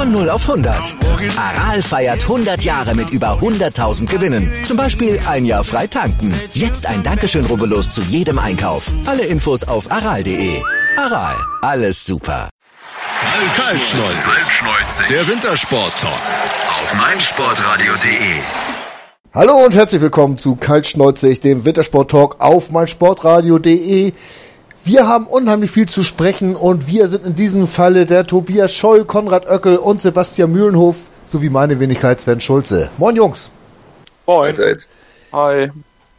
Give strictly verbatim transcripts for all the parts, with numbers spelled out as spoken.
Von null auf hundert. Aral feiert hundert Jahre mit über hunderttausend Gewinnen. Zum Beispiel ein Jahr frei tanken. Jetzt ein Dankeschön, rubbellos zu jedem Einkauf. Alle Infos auf aral punkt de. Aral, alles super. Kaltschneuzig. Der Wintersport-Talk auf meinsportradio punkt de. Hallo und herzlich willkommen zu Kaltschneuzig, dem Wintersport-Talk auf meinsportradio punkt de. Wir haben unheimlich viel zu sprechen und wir sind in diesem Falle der Tobias Scholl, Konrad Oeckel und Sebastian Mühlenhof sowie meine Wenigkeit Sven Schulze. Moin Jungs. Moin. Hi.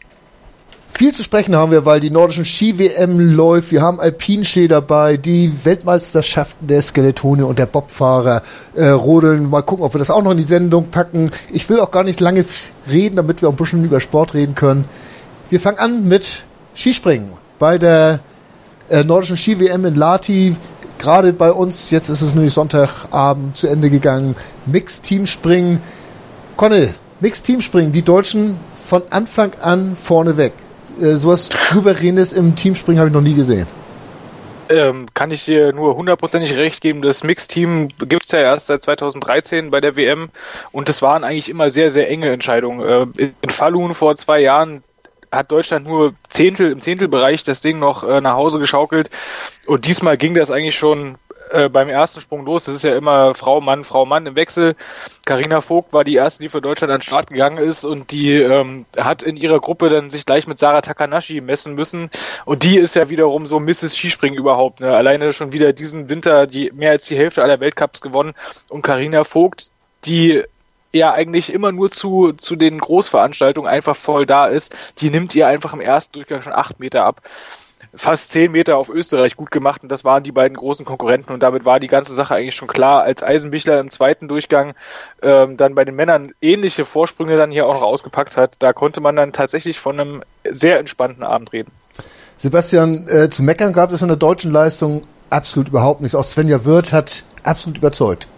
Viel zu sprechen haben wir, weil die nordischen Ski-W M läuft. Wir haben Alpinski dabei, die Weltmeisterschaften der Skeletone und der Bobfahrer äh, rodeln. Mal gucken, ob wir das auch noch in die Sendung packen. Ich will auch gar nicht lange reden, damit wir auch ein bisschen über Sport reden können. Wir fangen an mit Skispringen bei der äh, nordischen Ski-W M in Lahti. Gerade bei uns, jetzt ist es nämlich Sonntagabend zu Ende gegangen. Mixed-Teamspringen. Conny, Mixed-Teamspringen, die Deutschen von Anfang an vorne weg. Sowas Souveränes im Teamspringen habe ich noch nie gesehen. Ähm, kann ich dir nur hundertprozentig recht geben. Das Mixteam gibt es ja erst seit zweitausenddreizehn bei der W M und es waren eigentlich immer sehr, sehr enge Entscheidungen. Äh, in Falun vor zwei Jahren hat Deutschland nur Zehntel im Zehntelbereich das Ding noch äh, nach Hause geschaukelt und diesmal ging das eigentlich schon äh, beim ersten Sprung los. Das ist ja immer Frau, Mann, Frau, Mann im Wechsel. Carina Vogt war die erste, die für Deutschland an den Start gegangen ist und die ähm, hat in ihrer Gruppe dann sich gleich mit Sarah Takanashi messen müssen und die ist ja wiederum so Misses Skispringen überhaupt. Ne? Alleine schon wieder diesen Winter die mehr als die Hälfte aller Weltcups gewonnen und Carina Vogt, die ja eigentlich immer nur zu zu den Großveranstaltungen einfach voll da ist, die nimmt ihr einfach im ersten Durchgang schon acht Meter ab. Fast zehn Meter auf Österreich gut gemacht und das waren die beiden großen Konkurrenten und damit war die ganze Sache eigentlich schon klar. Als Eisenbichler im zweiten Durchgang ähm, dann bei den Männern ähnliche Vorsprünge dann hier auch noch ausgepackt hat, da konnte man dann tatsächlich von einem sehr entspannten Abend reden. Sebastian, äh, zu meckern gab es in der deutschen Leistung absolut überhaupt nichts. Auch Svenja Wirth hat absolut überzeugt.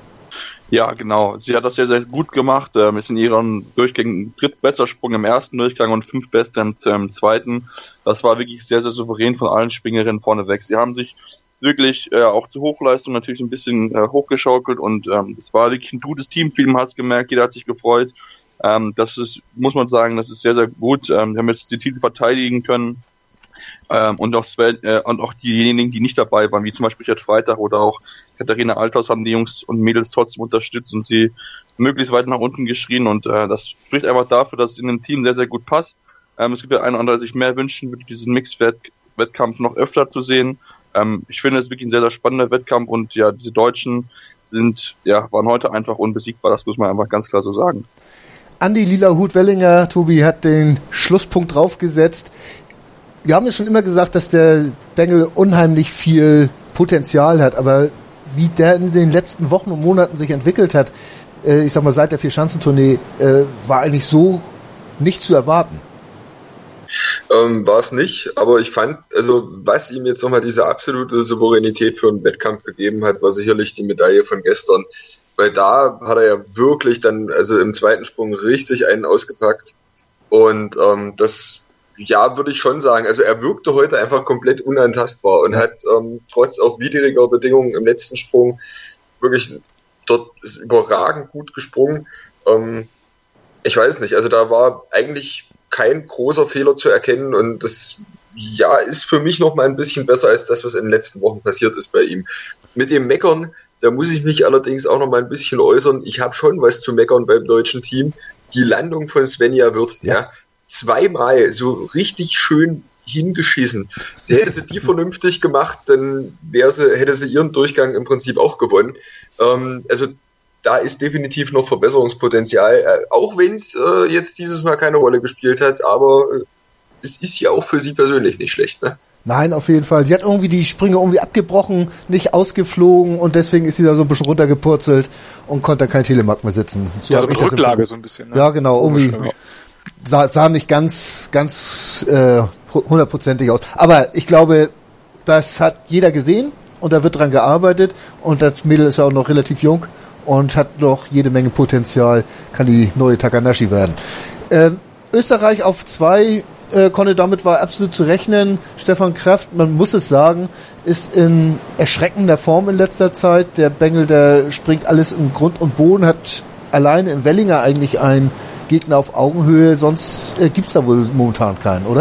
Ja, genau. Sie hat das sehr, sehr gut gemacht. Ähm, ist in ihren Durchgängen drittbester Sprung im ersten Durchgang und fünftbester im, im zweiten. Das war wirklich sehr, sehr souverän von allen Springerinnen vorneweg. Sie haben sich wirklich äh, auch zur Hochleistung natürlich ein bisschen äh, hochgeschaukelt und ähm, das war wirklich ein gutes Team. Viele hat es gemerkt, jeder hat sich gefreut. Ähm, das ist, muss man sagen, das ist sehr, sehr gut. Ähm, wir haben jetzt die Titel verteidigen können. Ähm, und auch Sven, äh, und auch diejenigen, die nicht dabei waren, wie zum Beispiel Richard Freitag oder auch Katharina Althaus, haben die Jungs und Mädels trotzdem unterstützt und sie möglichst weit nach unten geschrien und äh, das spricht einfach dafür, dass es in dem Team sehr, sehr gut passt. Ähm, es gibt ja ein oder andere, der sich mehr wünschen würde, diesen Mix-Wettkampf noch öfter zu sehen. Ähm, ich finde es wirklich ein sehr, sehr spannender Wettkampf und ja, diese Deutschen sind, ja, waren heute einfach unbesiegbar, das muss man einfach ganz klar so sagen. Andi Lila-Hut-Wellinger, Tobi, hat den Schlusspunkt draufgesetzt. Wir haben ja schon immer gesagt, dass der Bengel unheimlich viel Potenzial hat, aber wie der in den letzten Wochen und Monaten sich entwickelt hat, äh, ich sag mal seit der Vier-Schanzentournee, äh, war eigentlich so nicht zu erwarten. Ähm, war es nicht, aber ich fand, also was ihm jetzt nochmal diese absolute Souveränität für einen Wettkampf gegeben hat, war sicherlich die Medaille von gestern, weil da hat er ja wirklich dann, also im zweiten Sprung richtig einen ausgepackt und ähm, das ja, würde ich schon sagen. Also er wirkte heute einfach komplett unantastbar und hat ähm, trotz auch widriger Bedingungen im letzten Sprung wirklich dort ist überragend gut gesprungen. Ähm, ich weiß nicht, also da war eigentlich kein großer Fehler zu erkennen und das ja ist für mich noch mal ein bisschen besser als das, was in den letzten Wochen passiert ist bei ihm. Mit dem Meckern, da muss ich mich allerdings auch noch mal ein bisschen äußern. Ich habe schon was zu meckern beim deutschen Team. Die Landung von Svenja Wirth, ja. ja zweimal so richtig schön hingeschissen. Sie hätte sie die vernünftig gemacht, dann wäre sie, hätte sie ihren Durchgang im Prinzip auch gewonnen. Ähm, also da ist definitiv noch Verbesserungspotenzial, äh, auch wenn es äh, jetzt dieses Mal keine Rolle gespielt hat, aber äh, es ist ja auch für sie persönlich nicht schlecht, ne? Nein, auf jeden Fall. Sie hat irgendwie die Sprünge irgendwie abgebrochen, nicht ausgeflogen und deswegen ist sie da so ein bisschen runtergepurzelt und konnte kein Telemark mehr sitzen. So ja, so mit Rücklage so ein bisschen. Ne? Ja, genau, irgendwie sah, sah nicht ganz, ganz äh, hundertprozentig aus. Aber ich glaube, das hat jeder gesehen und da wird dran gearbeitet und das Mädel ist ja auch noch relativ jung und hat noch jede Menge Potenzial, kann die neue Takanashi werden. Ähm, Österreich auf zwei äh, Conny, damit war absolut zu rechnen. Stefan Kraft, man muss es sagen, ist in erschreckender Form in letzter Zeit. Der Bengel, der springt alles in Grund und Boden, hat alleine in Wellinger eigentlich einen Gegner auf Augenhöhe, sonst äh, gibt's da wohl momentan keinen, oder?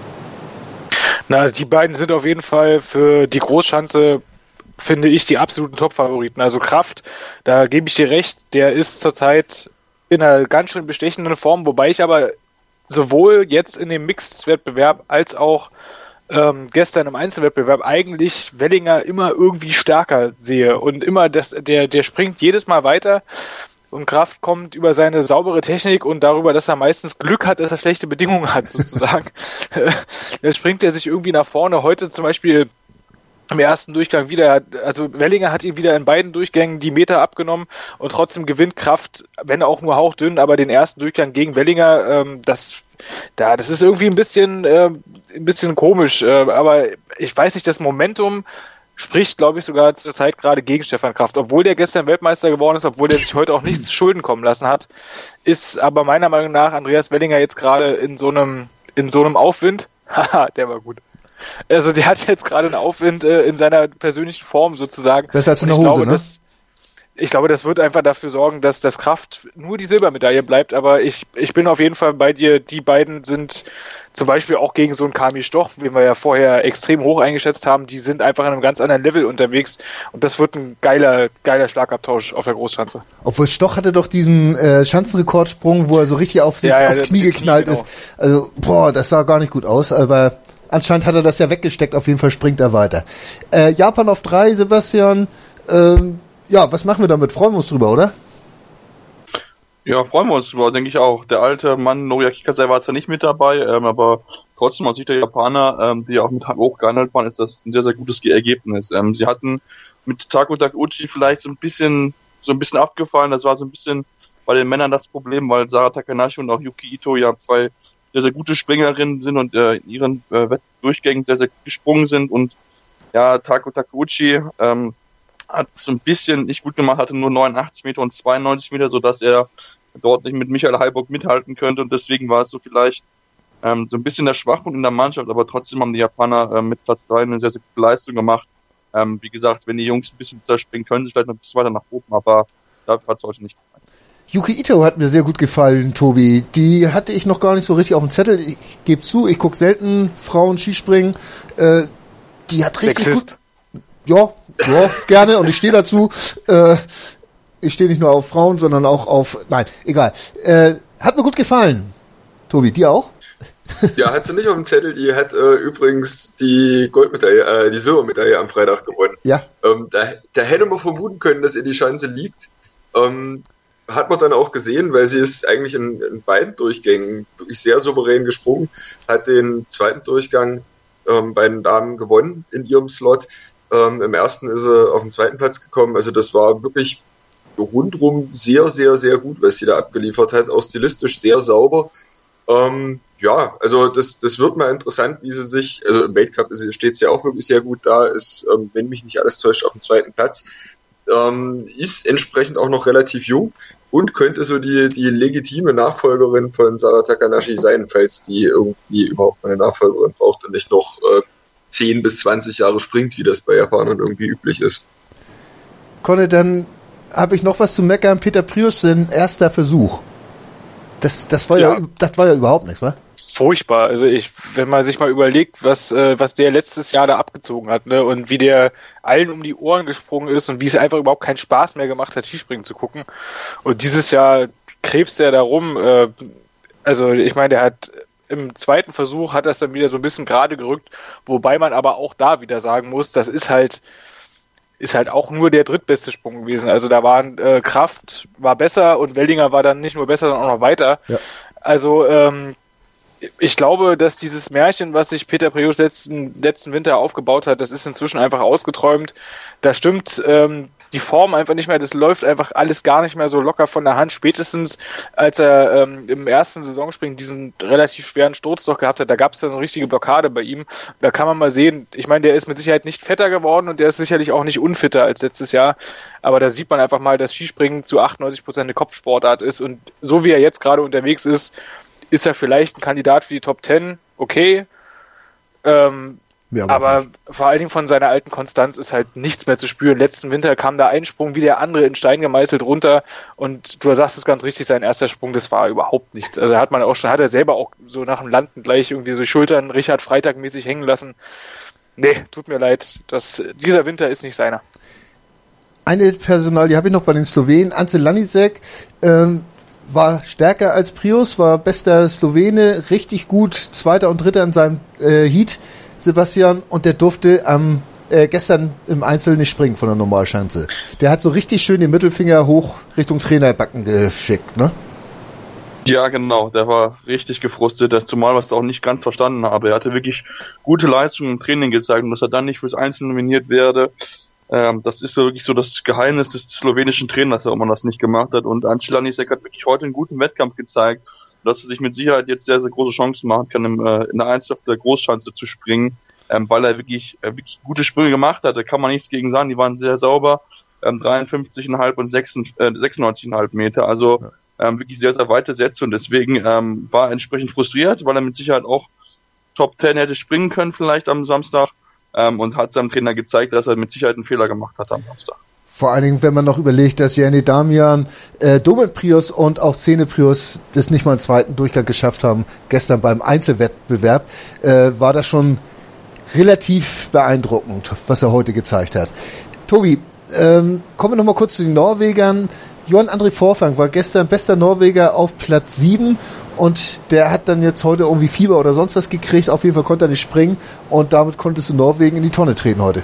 Na, die beiden sind auf jeden Fall für die Großschanze, finde ich, die absoluten Top-Favoriten. Also Kraft, da gebe ich dir recht, der ist zurzeit in einer ganz schön bestechenden Form, wobei ich aber sowohl jetzt in dem Mixed-Wettbewerb als auch ähm, gestern im Einzelwettbewerb eigentlich Wellinger immer irgendwie stärker sehe und immer das, der, der springt jedes Mal weiter und Kraft kommt über seine saubere Technik und darüber, dass er meistens Glück hat, dass er schlechte Bedingungen hat, sozusagen. Da springt er sich irgendwie nach vorne. Heute zum Beispiel im ersten Durchgang wieder, also Wellinger hat ihm wieder in beiden Durchgängen die Meter abgenommen und trotzdem gewinnt Kraft, wenn auch nur hauchdünn, aber den ersten Durchgang gegen Wellinger, ähm, das, da, das ist irgendwie ein bisschen, äh, ein bisschen komisch, äh, aber ich weiß nicht, das Momentum spricht, glaube ich, sogar zur Zeit gerade gegen Stefan Kraft. Obwohl der gestern Weltmeister geworden ist, obwohl der sich heute auch nichts Schulden kommen lassen hat, ist aber meiner Meinung nach Andreas Wellinger jetzt gerade in so einem, in so einem Aufwind. Haha, der war gut. Also der hat jetzt gerade einen Aufwind äh, in seiner persönlichen Form sozusagen. Besser als in der ich Hose, glaube, ne? Das, ich glaube, das wird einfach dafür sorgen, dass das Kraft nur die Silbermedaille bleibt, aber ich, ich bin auf jeden Fall bei dir, die beiden sind zum Beispiel auch gegen so einen Kami Stoch, den wir ja vorher extrem hoch eingeschätzt haben, die sind einfach in einem ganz anderen Level unterwegs und das wird ein geiler, geiler Schlagabtausch auf der Großschanze. Obwohl Stoch hatte doch diesen äh, Schanzenrekordsprung, wo er so richtig auf sich, ja, ja, aufs Knie geknallt Knie, genau. ist. Also, boah, das sah gar nicht gut aus, aber anscheinend hat er das ja weggesteckt, auf jeden Fall springt er weiter. Äh, Japan auf drei, Sebastian, ähm, ja, was machen wir damit? Freuen wir uns drüber, oder? Ja, freuen wir uns drüber, denke ich auch. Der alte Mann Noriaki Kasai war zwar nicht mit dabei, ähm, aber trotzdem aus Sicht der Japaner, ähm, die auch mit hoch gehandelt waren, ist das ein sehr, sehr gutes Ergebnis. Ähm, sie hatten mit Tako Takeuchi vielleicht so ein bisschen, so ein bisschen abgefallen. Das war so ein bisschen bei den Männern das Problem, weil Sara Takanashi und auch Yuki Ito ja zwei sehr, sehr gute Springerinnen sind und äh, in ihren äh, Wettdurchgängen sehr, sehr gut gesprungen sind. Und ja, Tako Takeuchi ähm, hat so ein bisschen nicht gut gemacht, hatte nur neunundachtzig Meter und zweiundneunzig Meter, sodass er dort nicht mit Michael Heiburg mithalten könnte und deswegen war es so vielleicht ähm, so ein bisschen der Schwachpunkt in der Mannschaft, aber trotzdem haben die Japaner äh, mit Platz drei eine sehr, sehr gute Leistung gemacht. Ähm, wie gesagt, wenn die Jungs ein bisschen zerspringen, können sie vielleicht noch ein bisschen weiter nach oben, aber dafür hat es heute nicht gefallen. Yuki Ito hat mir sehr gut gefallen, Tobi. Die hatte ich noch gar nicht so richtig auf dem Zettel. Ich gebe zu, ich gucke selten Frauen Skispringen. Äh, die hat richtig Sexist. gut... Ja, ja, gerne und ich stehe dazu. Äh, ich stehe nicht nur auf Frauen, sondern auch auf... Nein, egal. Äh, hat mir gut gefallen. Tobi, dir auch? Ja, hat sie nicht auf dem Zettel. Die hat äh, übrigens die Goldmedaille, äh, die Silbermedaille am Freitag gewonnen. Ja. Ähm, da, da hätte man vermuten können, dass ihr die Chance liegt. Ähm, hat man dann auch gesehen, weil sie ist eigentlich in, in beiden Durchgängen wirklich sehr souverän gesprungen, hat den zweiten Durchgang ähm, bei den Damen gewonnen in ihrem Slot. Ähm, Im ersten ist sie auf den zweiten Platz gekommen. Also das war wirklich rundrum sehr, sehr, sehr gut, was sie da abgeliefert hat. Auch stilistisch sehr sauber. Ähm, ja, also das, das wird mal interessant, wie sie sich, also im Weltcup steht sie ja auch wirklich sehr gut da, ist, ähm, wenn mich nicht alles täuscht, auf dem zweiten Platz. Ähm, ist entsprechend auch noch relativ jung und könnte so die, die legitime Nachfolgerin von Sara Takanashi sein, falls die irgendwie überhaupt eine Nachfolgerin braucht und nicht noch äh, zehn bis zwanzig Jahre springt, wie das bei Japanern irgendwie üblich ist. Conny, dann habe ich noch was zu meckern. Peter Prius, sein erster Versuch. Das, das war ja. ja, das war ja überhaupt nichts, wa? Furchtbar. Also ich, wenn man sich mal überlegt, was, äh, was der letztes Jahr da abgezogen hat, ne, und wie der allen um die Ohren gesprungen ist und wie es einfach überhaupt keinen Spaß mehr gemacht hat, Skispringen zu gucken. Und dieses Jahr krebst er da rum. Äh, also ich meine, der hat im zweiten Versuch hat er es dann wieder so ein bisschen gerade gerückt, wobei man aber auch da wieder sagen muss, das ist halt ist halt auch nur der drittbeste Sprung gewesen. Also da waren äh, Kraft war besser und Wellinger war dann nicht nur besser, sondern auch noch weiter. Ja. Also ähm, ich glaube, dass dieses Märchen, was sich Peter Prius letzten, letzten Winter aufgebaut hat, das ist inzwischen einfach ausgeträumt. Da stimmt ähm, die Form einfach nicht mehr, das läuft einfach alles gar nicht mehr so locker von der Hand. Spätestens als er ähm, im ersten Saisonspringen diesen relativ schweren Sturz doch gehabt hat, da gab es ja so eine richtige Blockade bei ihm. Da kann man mal sehen, ich meine, der ist mit Sicherheit nicht fetter geworden und der ist sicherlich auch nicht unfitter als letztes Jahr, aber da sieht man einfach mal, dass Skispringen zu achtundneunzig Prozent eine Kopfsportart ist und so wie er jetzt gerade unterwegs ist, ist er vielleicht ein Kandidat für die Top Ten, okay. Ähm, Ja, aber aber vor allen Dingen von seiner alten Konstanz ist halt nichts mehr zu spüren. Letzten Winter kam da ein Sprung wie der andere in Stein gemeißelt runter und du sagst es ganz richtig, sein erster Sprung, das war überhaupt nichts. Also hat man auch schon, hat er selber auch so nach dem Landen gleich irgendwie so Schultern Richard Freitag mäßig hängen lassen. Nee, tut mir leid, das, dieser Winter ist nicht seiner. eine Personal, die habe ich noch bei den Slowenen, Ance Lanicek, ähm, war stärker als Prius, war bester Slowene, richtig gut, Zweiter und Dritter in seinem äh, Heat, Sebastian, und der durfte am äh, gestern im Einzel nicht springen von der Normalschanze. Der hat so richtig schön den Mittelfinger hoch Richtung Trainerbacken geschickt, ne? Ja, genau, der war richtig gefrustet, zumal was ich auch nicht ganz verstanden habe. Er hatte wirklich gute Leistungen im Training gezeigt und dass er dann nicht fürs Einzel nominiert werde, ähm, das ist so wirklich so das Geheimnis des slowenischen Trainers, warum man das nicht gemacht hat. Und Ance Lanicek hat wirklich heute einen guten Wettkampf gezeigt, dass er sich mit Sicherheit jetzt sehr, sehr große Chancen machen kann, im, äh, in der Einzel auf der Großschanze zu springen, ähm, weil er wirklich, äh, wirklich gute Sprünge gemacht hat. Da kann man nichts gegen sagen, die waren sehr sauber, ähm, dreiundfünfzig Komma fünf und sechsundneunzig Komma fünf Meter, also ja. Ähm, wirklich sehr, sehr weite Sätze und deswegen ähm, war er entsprechend frustriert, weil er mit Sicherheit auch Top zehn hätte springen können vielleicht am Samstag ähm, und hat seinem Trainer gezeigt, dass er mit Sicherheit einen Fehler gemacht hat am Samstag. Vor allen Dingen, wenn man noch überlegt, dass Jenny Damian, äh, Domen Prius und auch Zene Prius das nicht mal im zweiten Durchgang geschafft haben, gestern beim Einzelwettbewerb, äh, war das schon relativ beeindruckend, was er heute gezeigt hat. Tobi, ähm, kommen wir noch mal kurz zu den Norwegern. Johan André Forfang war gestern bester Norweger auf Platz sieben und der hat dann jetzt heute irgendwie Fieber oder sonst was gekriegt. Auf jeden Fall konnte er nicht springen und damit konntest du Norwegen in die Tonne treten heute.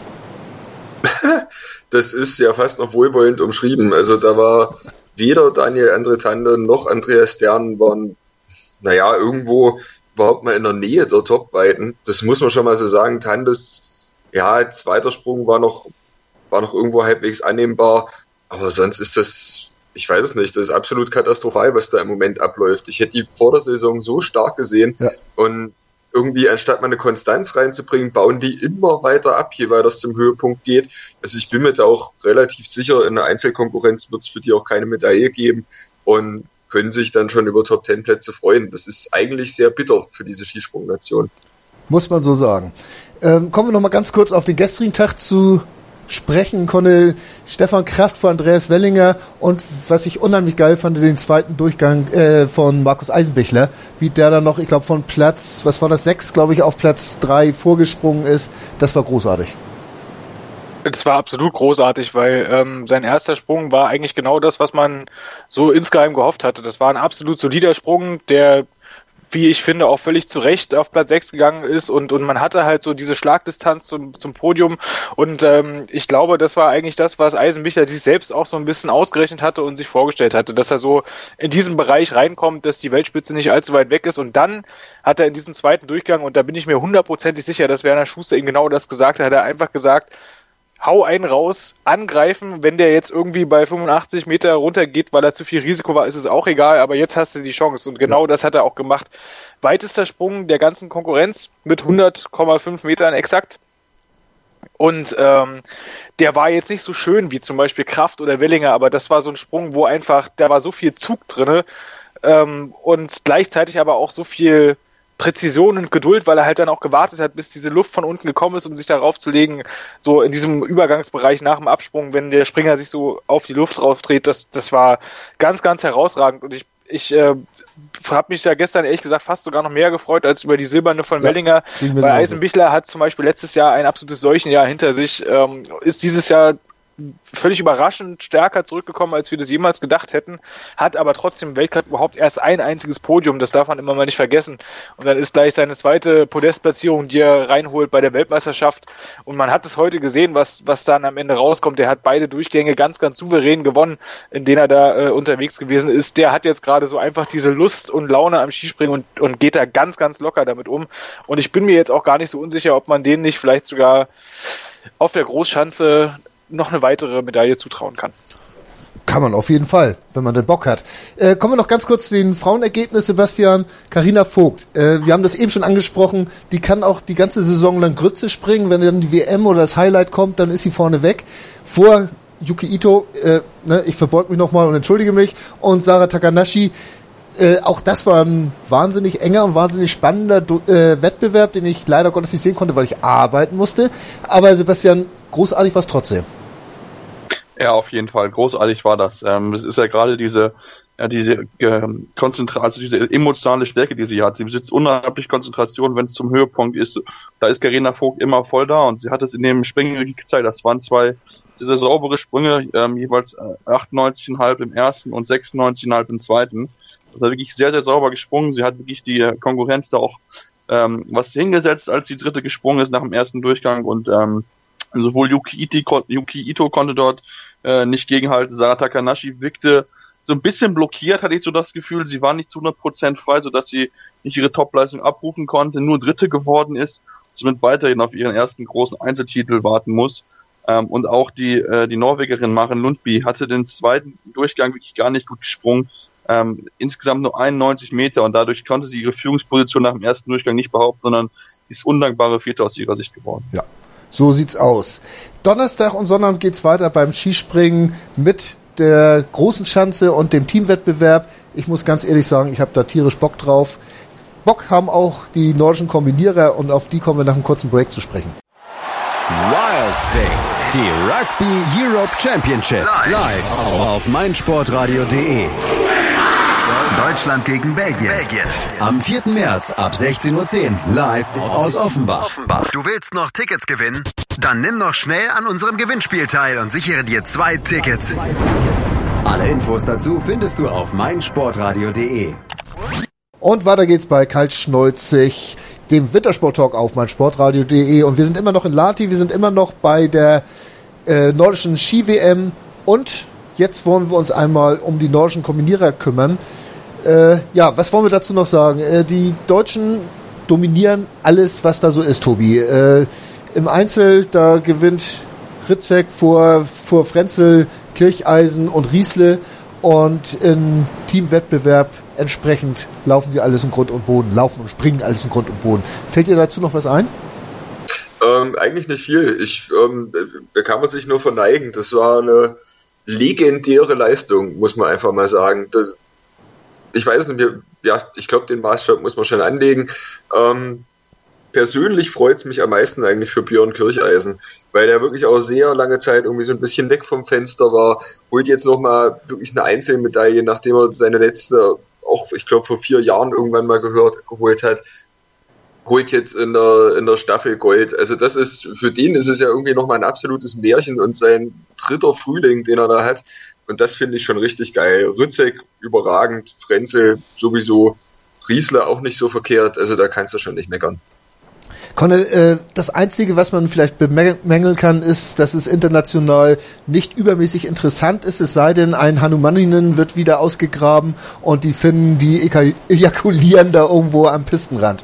Das ist ja fast noch wohlwollend umschrieben. Also da war weder Daniel Andre Tande noch Andreas Stern waren, naja, irgendwo überhaupt mal in der Nähe der Top-Weiten. Das muss man schon mal so sagen. Tandes, ja, zweiter Sprung war noch, war noch irgendwo halbwegs annehmbar. Aber sonst ist das, ich weiß es nicht, das ist absolut katastrophal, was da im Moment abläuft. Ich hätte die vor der Saison so stark gesehen ja. Und irgendwie, anstatt mal eine Konstanz reinzubringen, bauen die immer weiter ab, je weiter es zum Höhepunkt geht. Also ich bin mir da auch relativ sicher, in der Einzelkonkurrenz wird es für die auch keine Medaille geben und können sich dann schon über Top Ten Plätze freuen. Das ist eigentlich sehr bitter für diese Skisprungnation. Muss man so sagen. Ähm, kommen wir noch mal ganz kurz auf den gestrigen Tag zu sprechen konnte Stefan Kraft vor Andreas Wellinger und was ich unheimlich geil fand, den zweiten Durchgang äh, von Markus Eisenbichler, wie der dann noch, ich glaube von Platz, was war das, sechs, glaube ich, auf Platz drei vorgesprungen ist. Das war großartig. Das war absolut großartig, weil ähm, sein erster Sprung war eigentlich genau das, was man so insgeheim gehofft hatte. Das war ein absolut solider Sprung, der, wie ich finde, auch völlig zu Recht auf Platz sechs gegangen ist und und man hatte halt so diese Schlagdistanz zum zum Podium und ähm, ich glaube, das war eigentlich das, was Eisenbichler sich selbst auch so ein bisschen ausgerechnet hatte und sich vorgestellt hatte, dass er so in diesen Bereich reinkommt, dass die Weltspitze nicht allzu weit weg ist und dann hat er in diesem zweiten Durchgang, und da bin ich mir hundertprozentig sicher, dass Werner Schuster ihm genau das gesagt hat, hat er einfach gesagt, hau einen raus, angreifen, wenn der jetzt irgendwie bei fünfundachtzig Meter runtergeht, weil er zu viel Risiko war, ist es auch egal, aber jetzt hast du die Chance und genau ja. Das hat er auch gemacht. Weitester Sprung der ganzen Konkurrenz mit hundert Komma fünf Metern exakt und ähm, der war jetzt nicht so schön wie zum Beispiel Kraft oder Wellinger, aber das war so ein Sprung, wo einfach, da war so viel Zug drinne ähm, und gleichzeitig aber auch so viel Präzision und Geduld, weil er halt dann auch gewartet hat, bis diese Luft von unten gekommen ist, um sich darauf zu legen, so in diesem Übergangsbereich nach dem Absprung, wenn der Springer sich so auf die Luft draufdreht, das, das war ganz, ganz herausragend und ich, ich äh, habe mich da gestern ehrlich gesagt fast sogar noch mehr gefreut als über die silberne von ja, Wellinger, weil Eisenbichler hat zum Beispiel letztes Jahr ein absolutes Seuchenjahr hinter sich, ähm, ist dieses Jahr völlig überraschend stärker zurückgekommen, als wir das jemals gedacht hätten, hat aber trotzdem im Weltcup überhaupt erst ein einziges Podium, das darf man immer mal nicht vergessen. Und dann ist gleich seine zweite Podestplatzierung, die er reinholt bei der Weltmeisterschaft. Und man hat es heute gesehen, was was dann am Ende rauskommt. Er hat beide Durchgänge ganz, ganz souverän gewonnen, in denen er da äh, unterwegs gewesen ist. Der hat jetzt gerade so einfach diese Lust und Laune am Skispringen und, und geht da ganz, ganz locker damit um. Und ich bin mir jetzt auch gar nicht so unsicher, ob man den nicht vielleicht sogar auf der Großschanze noch eine weitere Medaille zutrauen kann. Kann man auf jeden Fall, wenn man den Bock hat. Äh, kommen wir noch ganz kurz zu den Frauenergebnissen, Sebastian. Carina Vogt, äh, wir haben das eben schon angesprochen, die kann auch die ganze Saison lang Grütze springen, wenn dann die W M oder das Highlight kommt, dann ist sie vorne weg. Vor Yuki Ito, äh, ne, ich verbeug mich nochmal und entschuldige mich, und Sarah Takanashi. Äh, auch das war ein wahnsinnig enger und wahnsinnig spannender äh, Wettbewerb, den ich leider Gottes nicht sehen konnte, weil ich arbeiten musste. Aber Sebastian, großartig war es trotzdem. Ja, auf jeden Fall. Großartig war das. Ähm, es ist ja gerade diese, ja, diese äh, Konzentration, also diese emotionale Stärke, die sie hat. Sie besitzt unheimlich Konzentration, wenn es zum Höhepunkt ist. Da ist Carina Vogt immer voll da und sie hat es in dem Springen gezeigt. Das waren zwei sehr saubere Sprünge, ähm, jeweils achtundneunzig Komma fünf im ersten und sechsundneunzig Komma fünf im zweiten. Das war wirklich sehr, sehr sauber gesprungen. Sie hat wirklich die Konkurrenz da auch ähm, was hingesetzt, als die dritte gesprungen ist nach dem ersten Durchgang und ähm, sowohl Yuki, Iti, Yuki Ito konnte dort äh, nicht gegenhalten. Sara Takanashi wirkte so ein bisschen blockiert, hatte ich so das Gefühl. Sie war nicht zu hundert Prozent frei, sodass sie nicht ihre Topleistung abrufen konnte, nur Dritte geworden ist, somit weiterhin auf ihren ersten großen Einzeltitel warten muss. Ähm, und auch die, äh, die Norwegerin Maren Lundby hatte den zweiten Durchgang wirklich gar nicht gut gesprungen. Ähm, insgesamt nur einundneunzig Meter und dadurch konnte sie ihre Führungsposition nach dem ersten Durchgang nicht behaupten, sondern ist undankbare Vierte aus ihrer Sicht geworden. Ja, so sieht's aus. Donnerstag und Sonntag geht's weiter beim Skispringen mit der großen Schanze und dem Teamwettbewerb. Ich muss ganz ehrlich sagen, ich habe da tierisch Bock drauf. Bock haben auch die nordischen Kombinierer und auf die kommen wir nach einem kurzen Break zu sprechen. Wild Thing, die Rugby Europe Championship, live auf meinsportradio punkt de. Deutschland gegen Belgien. Belgien. Am vierten März ab sechzehn Uhr zehn live aus Offenbach. Offenbach. Du willst noch Tickets gewinnen? Dann nimm noch schnell an unserem Gewinnspiel teil und sichere dir zwei Tickets. Alle Infos dazu findest du auf meinsportradio punkt de. Und weiter geht's bei Kaltschneuzig, dem Wintersport-Talk auf meinsportradio punkt de. Und wir sind immer noch in Lahti, wir sind immer noch bei der äh, nordischen Ski-W M. Und jetzt wollen wir uns einmal um die nordischen Kombinierer kümmern. Äh, ja, was wollen wir dazu noch sagen? Äh, die Deutschen dominieren alles, was da so ist, Tobi. Äh, Im Einzel, da gewinnt Ritzek vor, vor Frenzel, Kircheisen und Riesle. Und im Teamwettbewerb entsprechend laufen sie alles in Grund und Boden, laufen und springen alles in Grund und Boden. Fällt dir dazu noch was ein? Ähm, eigentlich nicht viel. Ich, ähm, da kann man sich nur verneigen. Das war eine legendäre Leistung, muss man einfach mal sagen. Das, ich weiß nicht, ja, ich glaube, den Maßstab muss man schon anlegen. Ähm, persönlich freut es mich am meisten eigentlich für Björn Kircheisen, weil der wirklich auch sehr lange Zeit irgendwie so ein bisschen weg vom Fenster war, holt jetzt nochmal wirklich eine Einzelmedaille, nachdem er seine letzte, auch ich glaube vor vier Jahren irgendwann mal gehört, geholt hat, holt jetzt in der, in der Staffel Gold. Also das ist, für den ist es ja irgendwie nochmal ein absolutes Märchen und sein dritter Frühling, den er da hat. Und das finde ich schon richtig geil. Rützek überragend, Frenzel sowieso, Riesle auch nicht so verkehrt, also da kannst du schon nicht meckern. Conne, äh, das Einzige, was man vielleicht bemängeln kann, ist, dass es international nicht übermäßig interessant ist, es sei denn, ein Hanumaninen wird wieder ausgegraben und die Finnen, die ejakulieren da irgendwo am Pistenrand.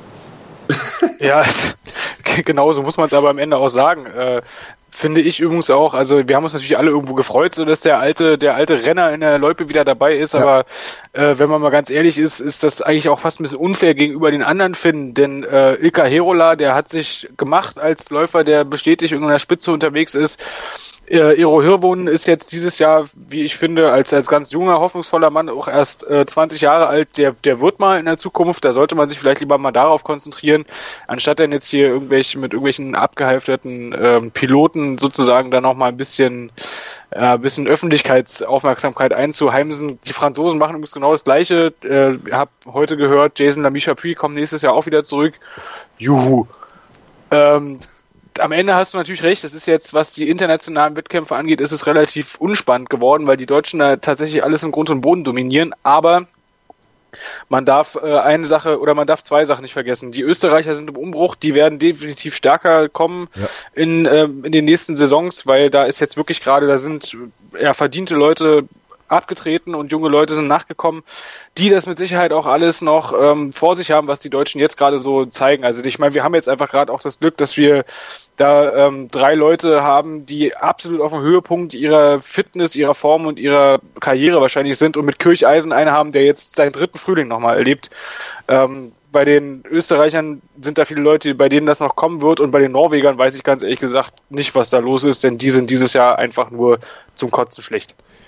Ja, genauso muss man es aber am Ende auch sagen. Äh, finde ich übrigens auch, also wir haben uns natürlich alle irgendwo gefreut, so dass der alte, der alte Renner in der Loipe wieder dabei ist, ja. Aber äh, wenn man mal ganz ehrlich ist, ist das eigentlich auch fast ein bisschen unfair gegenüber den anderen Finnen, denn äh, Ilkka Herola, der hat sich gemacht als Läufer, der bestätigt in der Spitze unterwegs ist. Äh, Eero Hirvonen ist jetzt dieses Jahr, wie ich finde, als als ganz junger, hoffnungsvoller Mann auch erst äh, zwanzig Jahre alt. Der der wird mal in der Zukunft, da sollte man sich vielleicht lieber mal darauf konzentrieren, anstatt dann jetzt hier irgendwelche mit irgendwelchen abgehalfterten ähm, Piloten sozusagen dann noch mal ein bisschen äh, ein bisschen Öffentlichkeitsaufmerksamkeit einzuheimsen. Die Franzosen machen übrigens genau das Gleiche. Äh, hab heute gehört, Jason Lamy-Chapuis kommt nächstes Jahr auch wieder zurück. Juhu. Ähm, Am Ende hast du natürlich recht, es ist jetzt, was die internationalen Wettkämpfe angeht, ist es relativ unspannend geworden, weil die Deutschen da tatsächlich alles im Grund und Boden dominieren, aber man darf äh, eine Sache oder man darf zwei Sachen nicht vergessen. Die Österreicher sind im Umbruch, die werden definitiv stärker kommen ja. in, äh, in den nächsten Saisons, weil da ist jetzt wirklich gerade, da sind ja verdiente Leute abgetreten und junge Leute sind nachgekommen, die das mit Sicherheit auch alles noch ähm, vor sich haben, was die Deutschen jetzt gerade so zeigen. Also ich meine, wir haben jetzt einfach gerade auch das Glück, dass wir da ähm, drei Leute haben, die absolut auf dem Höhepunkt ihrer Fitness, ihrer Form und ihrer Karriere wahrscheinlich sind und mit Kircheisen einen haben, der jetzt seinen dritten Frühling nochmal erlebt. Ähm, bei den Österreichern sind da viele Leute, bei denen das noch kommen wird und bei den Norwegern weiß ich ganz ehrlich gesagt nicht, was da los ist, denn die sind dieses Jahr einfach nur zum Kotzen schlecht.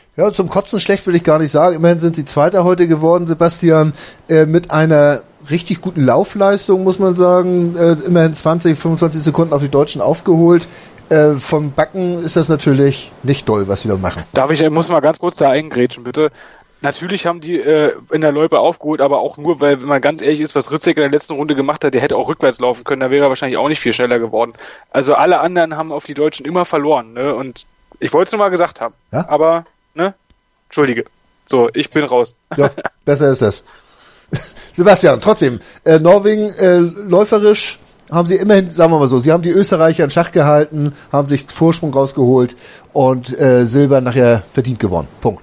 Ja, zum Kotzen schlecht würde ich gar nicht sagen. Immerhin sind sie Zweiter heute geworden, Sebastian, äh, mit einer richtig guten Laufleistung, muss man sagen. Äh, immerhin zwanzig, fünfundzwanzig Sekunden auf die Deutschen aufgeholt. Äh, vom Backen ist das natürlich nicht doll, was sie da machen. Darf ich, muss mal ganz kurz da eingrätschen, bitte. Natürlich haben die äh, in der Loipe aufgeholt, aber auch nur, weil, wenn man ganz ehrlich ist, was Rützek in der letzten Runde gemacht hat, der hätte auch rückwärts laufen können, da wäre er wahrscheinlich auch nicht viel schneller geworden. Also alle anderen haben auf die Deutschen immer verloren, ne? Und ich wollte es nur mal gesagt haben. Ja? Aber, ne? Entschuldige. So, ich bin raus. Ja, besser ist das. Sebastian, trotzdem, äh, Norwegen äh, läuferisch haben sie immerhin, sagen wir mal so, sie haben die Österreicher in Schach gehalten, haben sich Vorsprung rausgeholt und äh, Silber nachher verdient gewonnen. Punkt.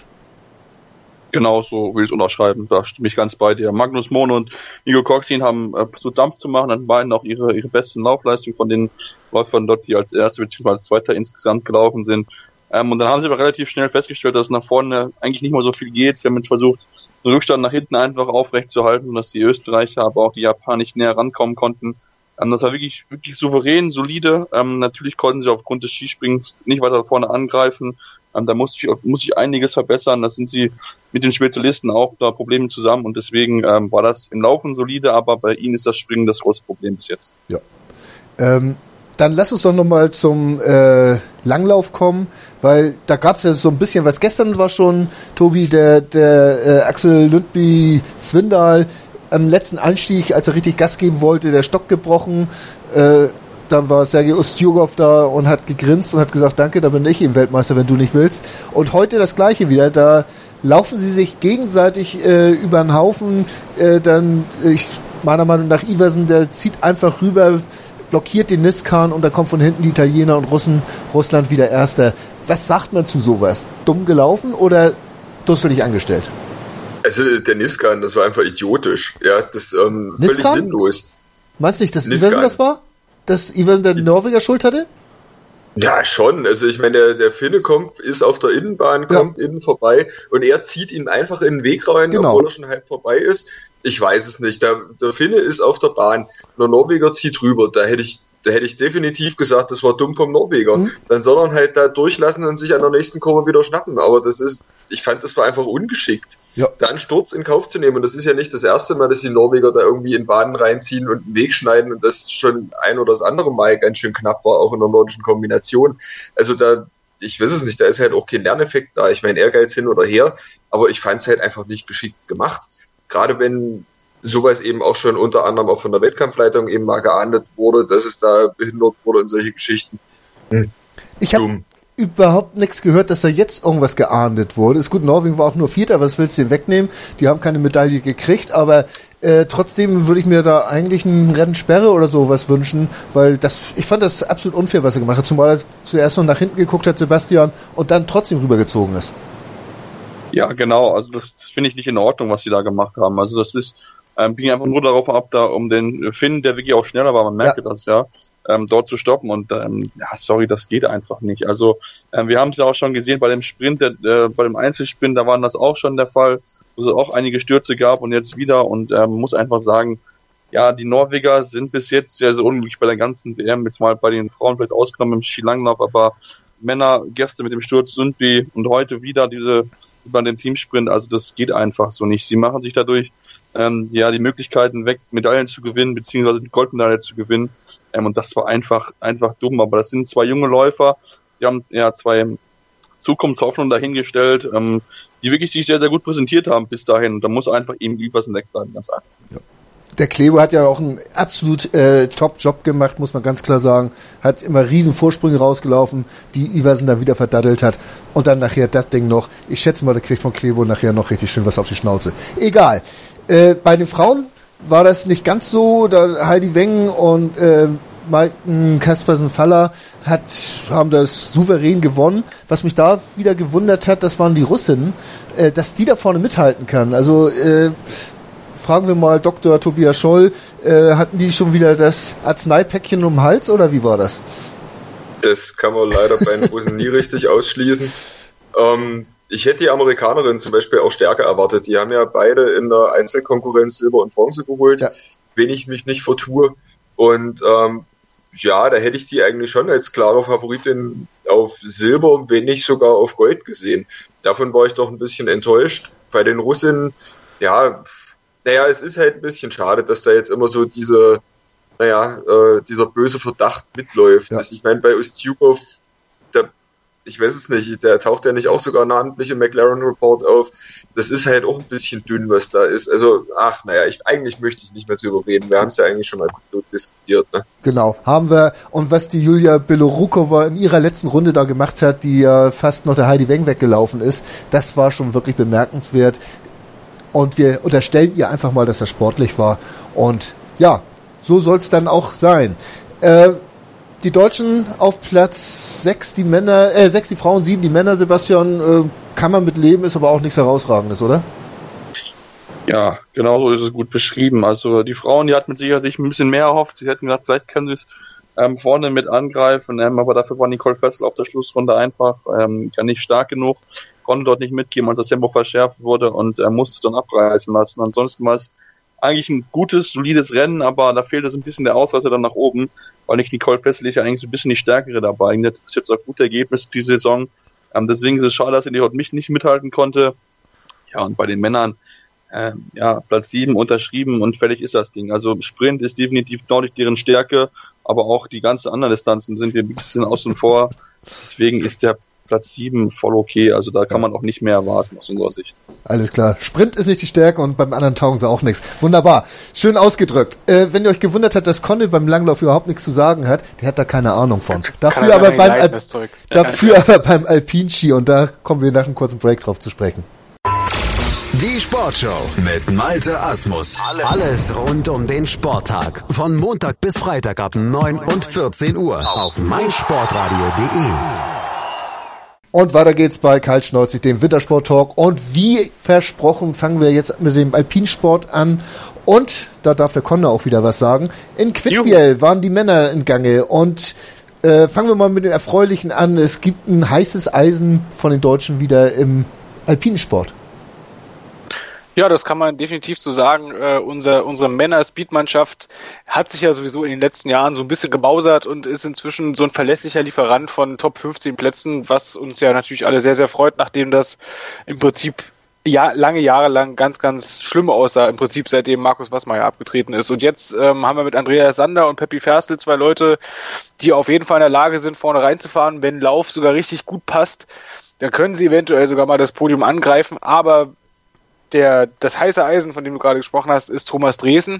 Genau, so will ich es unterschreiben. Da stimme ich ganz bei dir. Magnus Mono und Nico Coxin haben äh, versucht Dampf zu machen, dann beiden auch ihre ihre besten Laufleistungen von den Läufern dort, die als Erster bzw. als Zweiter insgesamt gelaufen sind. Ähm, und dann haben sie aber relativ schnell festgestellt, dass nach vorne eigentlich nicht mehr so viel geht. Sie haben jetzt versucht, den Rückstand nach hinten einfach aufrecht zu halten, sodass die Österreicher, aber auch die Japaner nicht näher rankommen konnten. Ähm, das war wirklich wirklich souverän, solide. Ähm, natürlich konnten sie aufgrund des Skisprings nicht weiter vorne angreifen. Ähm, da muss ich, muss ich einiges verbessern. Da sind sie mit den Spezialisten auch da Probleme zusammen und deswegen ähm, war das im Laufen solide, aber bei ihnen ist das Springen das große Problem bis jetzt. Ja. Ähm, dann lass uns doch nochmal zum äh, Langlauf kommen, weil da gab es ja so ein bisschen was. Gestern war schon, Tobi, der, der äh, Axel Lundby-Zwindal am letzten Anstieg, als er richtig Gas geben wollte, der Stock gebrochen. Äh, Dann war Sergei Ustjugov da und hat gegrinst und hat gesagt, danke, da bin ich eben Weltmeister, wenn du nicht willst. Und heute das Gleiche wieder, da laufen sie sich gegenseitig äh, über den Haufen. Äh, dann, ich, meiner Meinung nach, Iversen, der zieht einfach rüber, blockiert den Niskan und da kommt von hinten die Italiener und Russen, Russland wieder Erster. Was sagt man zu sowas? Dumm gelaufen oder dusselig angestellt? Also der Niskan, das war einfach idiotisch. Ja, das ähm, völlig sinnlos. Meinst du nicht, dass Iversen das war? Dass Iversen der Norweger Schuld hatte? Ja, schon. Also ich meine, der, der Finne kommt, ist auf der Innenbahn, kommt ja. innen vorbei und er zieht ihn einfach in den Weg rein, genau. obwohl er schon halb vorbei ist. Ich weiß es nicht. Der, der Finne ist auf der Bahn, der Norweger zieht rüber. Da hätte ich, da hätte ich definitiv gesagt, das war dumm vom Norweger. Mhm. Dann soll er halt da durchlassen und sich an der nächsten Kurve wieder schnappen. Aber das ist, ich fand, das war einfach ungeschickt. Ja. Da einen Sturz in Kauf zu nehmen. Und das ist ja nicht das erste Mal, dass die Norweger da irgendwie in Bahnen reinziehen und einen Weg schneiden und das schon ein oder das andere Mal ganz schön knapp war, auch in der nordischen Kombination. Also da, ich weiß es nicht, da ist halt auch kein Lerneffekt da. Ich meine, Ehrgeiz hin oder her, aber ich fand es halt einfach nicht geschickt gemacht. Gerade wenn sowas eben auch schon unter anderem auch von der Wettkampfleitung eben mal geahndet wurde, dass es da behindert wurde und solche Geschichten. Hm. Ich habe überhaupt nichts gehört, dass da jetzt irgendwas geahndet wurde. Ist gut, Norwegen war auch nur Vierter, was willst du denn wegnehmen? Die haben keine Medaille gekriegt, aber äh, trotzdem würde ich mir da eigentlich eine Rennsperre oder sowas wünschen, weil das, ich fand das absolut unfair, was er gemacht hat, zumal er zuerst noch nach hinten geguckt hat, Sebastian, und dann trotzdem rübergezogen ist. Ja, genau, also das finde ich nicht in Ordnung, was sie da gemacht haben. Also das ist, ähm, ging einfach nur darauf ab, da um den Finn, der wirklich auch schneller war, man merkt ja. das ja, ähm, dort zu stoppen und ähm, ja, sorry, das geht einfach nicht. Also ähm, wir haben es ja auch schon gesehen bei dem Sprint, der, äh, bei dem Einzelsprint, da waren das auch schon der Fall, wo es auch einige Stürze gab und jetzt wieder und ähm, muss einfach sagen, ja, die Norweger sind bis jetzt sehr, sehr unglücklich bei der ganzen W M, jetzt mal bei den Frauen vielleicht ausgenommen im Skilanglauf, aber Männer gestern mit dem Sturz Sundby und heute wieder diese über den Teamsprint, also das geht einfach so nicht. Sie machen sich dadurch ähm, ja die Möglichkeiten weg, Medaillen zu gewinnen, beziehungsweise die Goldmedaille zu gewinnen. Ähm, und das war einfach einfach dumm. Aber das sind zwei junge Läufer. Sie haben ja zwei Zukunftshoffnungen dahingestellt, ähm, die wirklich sich sehr, sehr gut präsentiert haben bis dahin. Und da muss einfach eben Iversen wegbleiben, ganz einfach. Ja. Der Klebo hat ja auch einen absolut äh, Top-Job gemacht, muss man ganz klar sagen. Hat immer riesen Vorsprünge rausgelaufen, die Iversen da wieder verdattelt hat. Und dann nachher das Ding noch. Ich schätze mal, der kriegt von Klebo nachher noch richtig schön was auf die Schnauze. Egal. Äh, bei den Frauen war das nicht ganz so. Da Heidi Weng und äh, Maiken Kaspersen-Faller hat, haben das souverän gewonnen. Was mich da wieder gewundert hat, das waren die Russinnen, äh, dass die da vorne mithalten kann. Also äh, fragen wir mal Doktor Tobias Scholl, äh, hatten die schon wieder das Arzneipäckchen um den Hals oder wie war das? Das kann man leider bei den Russen nie richtig ausschließen. Ähm, ich hätte die Amerikanerinnen zum Beispiel auch stärker erwartet. Die haben ja beide in der Einzelkonkurrenz Silber und Bronze geholt, ja. wenn ich mich nicht vertue. Und ähm, ja, da hätte ich die eigentlich schon als klare Favoritin auf Silber, wenn nicht sogar auf Gold gesehen. Davon war ich doch ein bisschen enttäuscht. Bei den Russinnen, ja, naja, es ist halt ein bisschen schade, dass da jetzt immer so diese, naja, äh, dieser böse Verdacht mitläuft. Ja. Ich meine, bei Ustjugov, der, ich weiß es nicht, der taucht ja nicht auch sogar namentlich im McLaren Report auf. Das ist halt auch ein bisschen dünn, was da ist. Also, ach, naja, ich, eigentlich möchte ich nicht mehr drüber reden. Wir haben es ja eigentlich schon mal gut diskutiert, ne? Genau, haben wir. Und was die Julia Belorukova in ihrer letzten Runde da gemacht hat, die ja fast noch der Heidi Weng weggelaufen ist, das war schon wirklich bemerkenswert. Und wir unterstellen ihr einfach mal, dass das sportlich war. Und ja, so soll es dann auch sein. Äh, die Deutschen auf Platz sechs, die Männer, äh, sechs die Frauen, sieben die Männer, Sebastian, äh, kann man mit leben, ist aber auch nichts Herausragendes, oder? Ja, genau so ist es gut beschrieben. Also die Frauen, die hatten mit Sicherheit sich ein bisschen mehr erhofft. Sie hätten gesagt, vielleicht können sie es ähm, vorne mit angreifen, ähm, aber dafür war Nicole Fessel auf der Schlussrunde einfach ähm, ja nicht stark genug, konnte dort nicht mitgehen, als das Tempo verschärft wurde und äh, musste es dann abreißen lassen. Ansonsten war es eigentlich ein gutes, solides Rennen, aber da fehlte so ein bisschen der Ausreißer dann nach oben, weil nicht Nicole Fessel ist ja eigentlich so ein bisschen die Stärkere dabei. Das ist jetzt auch gute Ergebnis die Saison. Ähm, deswegen ist es schade, dass sie die heute nicht, nicht mithalten konnte. Ja, und bei den Männern, äh, ja, Platz sieben unterschrieben und fertig ist das Ding. Also Sprint ist definitiv deutlich deren Stärke, aber auch die ganzen anderen Distanzen sind wir ein bisschen außen vor. Deswegen ist der Platz sieben voll okay, also da kann man auch nicht mehr erwarten aus unserer Sicht. Alles klar. Sprint ist nicht die Stärke und beim anderen taugen sie auch nichts. Wunderbar. Schön ausgedrückt. Äh, wenn ihr euch gewundert habt, dass Conny beim Langlauf überhaupt nichts zu sagen hat, der hat da keine Ahnung von. Dafür aber beim Al- dafür aber beim Alpinski und da kommen wir nach einem kurzen Break drauf zu sprechen. Die Sportshow mit Malte Asmus. Alles rund um den Sporttag. Von Montag bis Freitag ab neun und vierzehn Uhr auf meinsportradio punkt de. Und weiter geht's bei Kaltschneuzig, dem Wintersport-Talk. Und wie versprochen fangen wir jetzt mit dem Alpinsport an. Und da darf der Conner auch wieder was sagen. In Kvitfjell waren die Männer in Gange. Und äh, fangen wir mal mit den Erfreulichen an. Es gibt ein heißes Eisen von den Deutschen wieder im Alpinsport. Ja, das kann man definitiv so sagen. Äh, unser, unsere Männer-Speed-Mannschaft hat sich ja sowieso in den letzten Jahren so ein bisschen gemausert und ist inzwischen so ein verlässlicher Lieferant von Top fünfzehn Plätzen, was uns ja natürlich alle sehr, sehr freut, nachdem das im Prinzip ja, lange Jahre lang ganz, ganz schlimm aussah, im Prinzip seitdem Markus Wassmeier abgetreten ist. Und jetzt ähm, haben wir mit Andreas Sander und Peppi Ferstl zwei Leute, die auf jeden Fall in der Lage sind, vorne reinzufahren. Wenn Lauf sogar richtig gut passt, dann können sie eventuell sogar mal das Podium angreifen, aber Der, das heiße Eisen, von dem du gerade gesprochen hast, ist Thomas Dresen.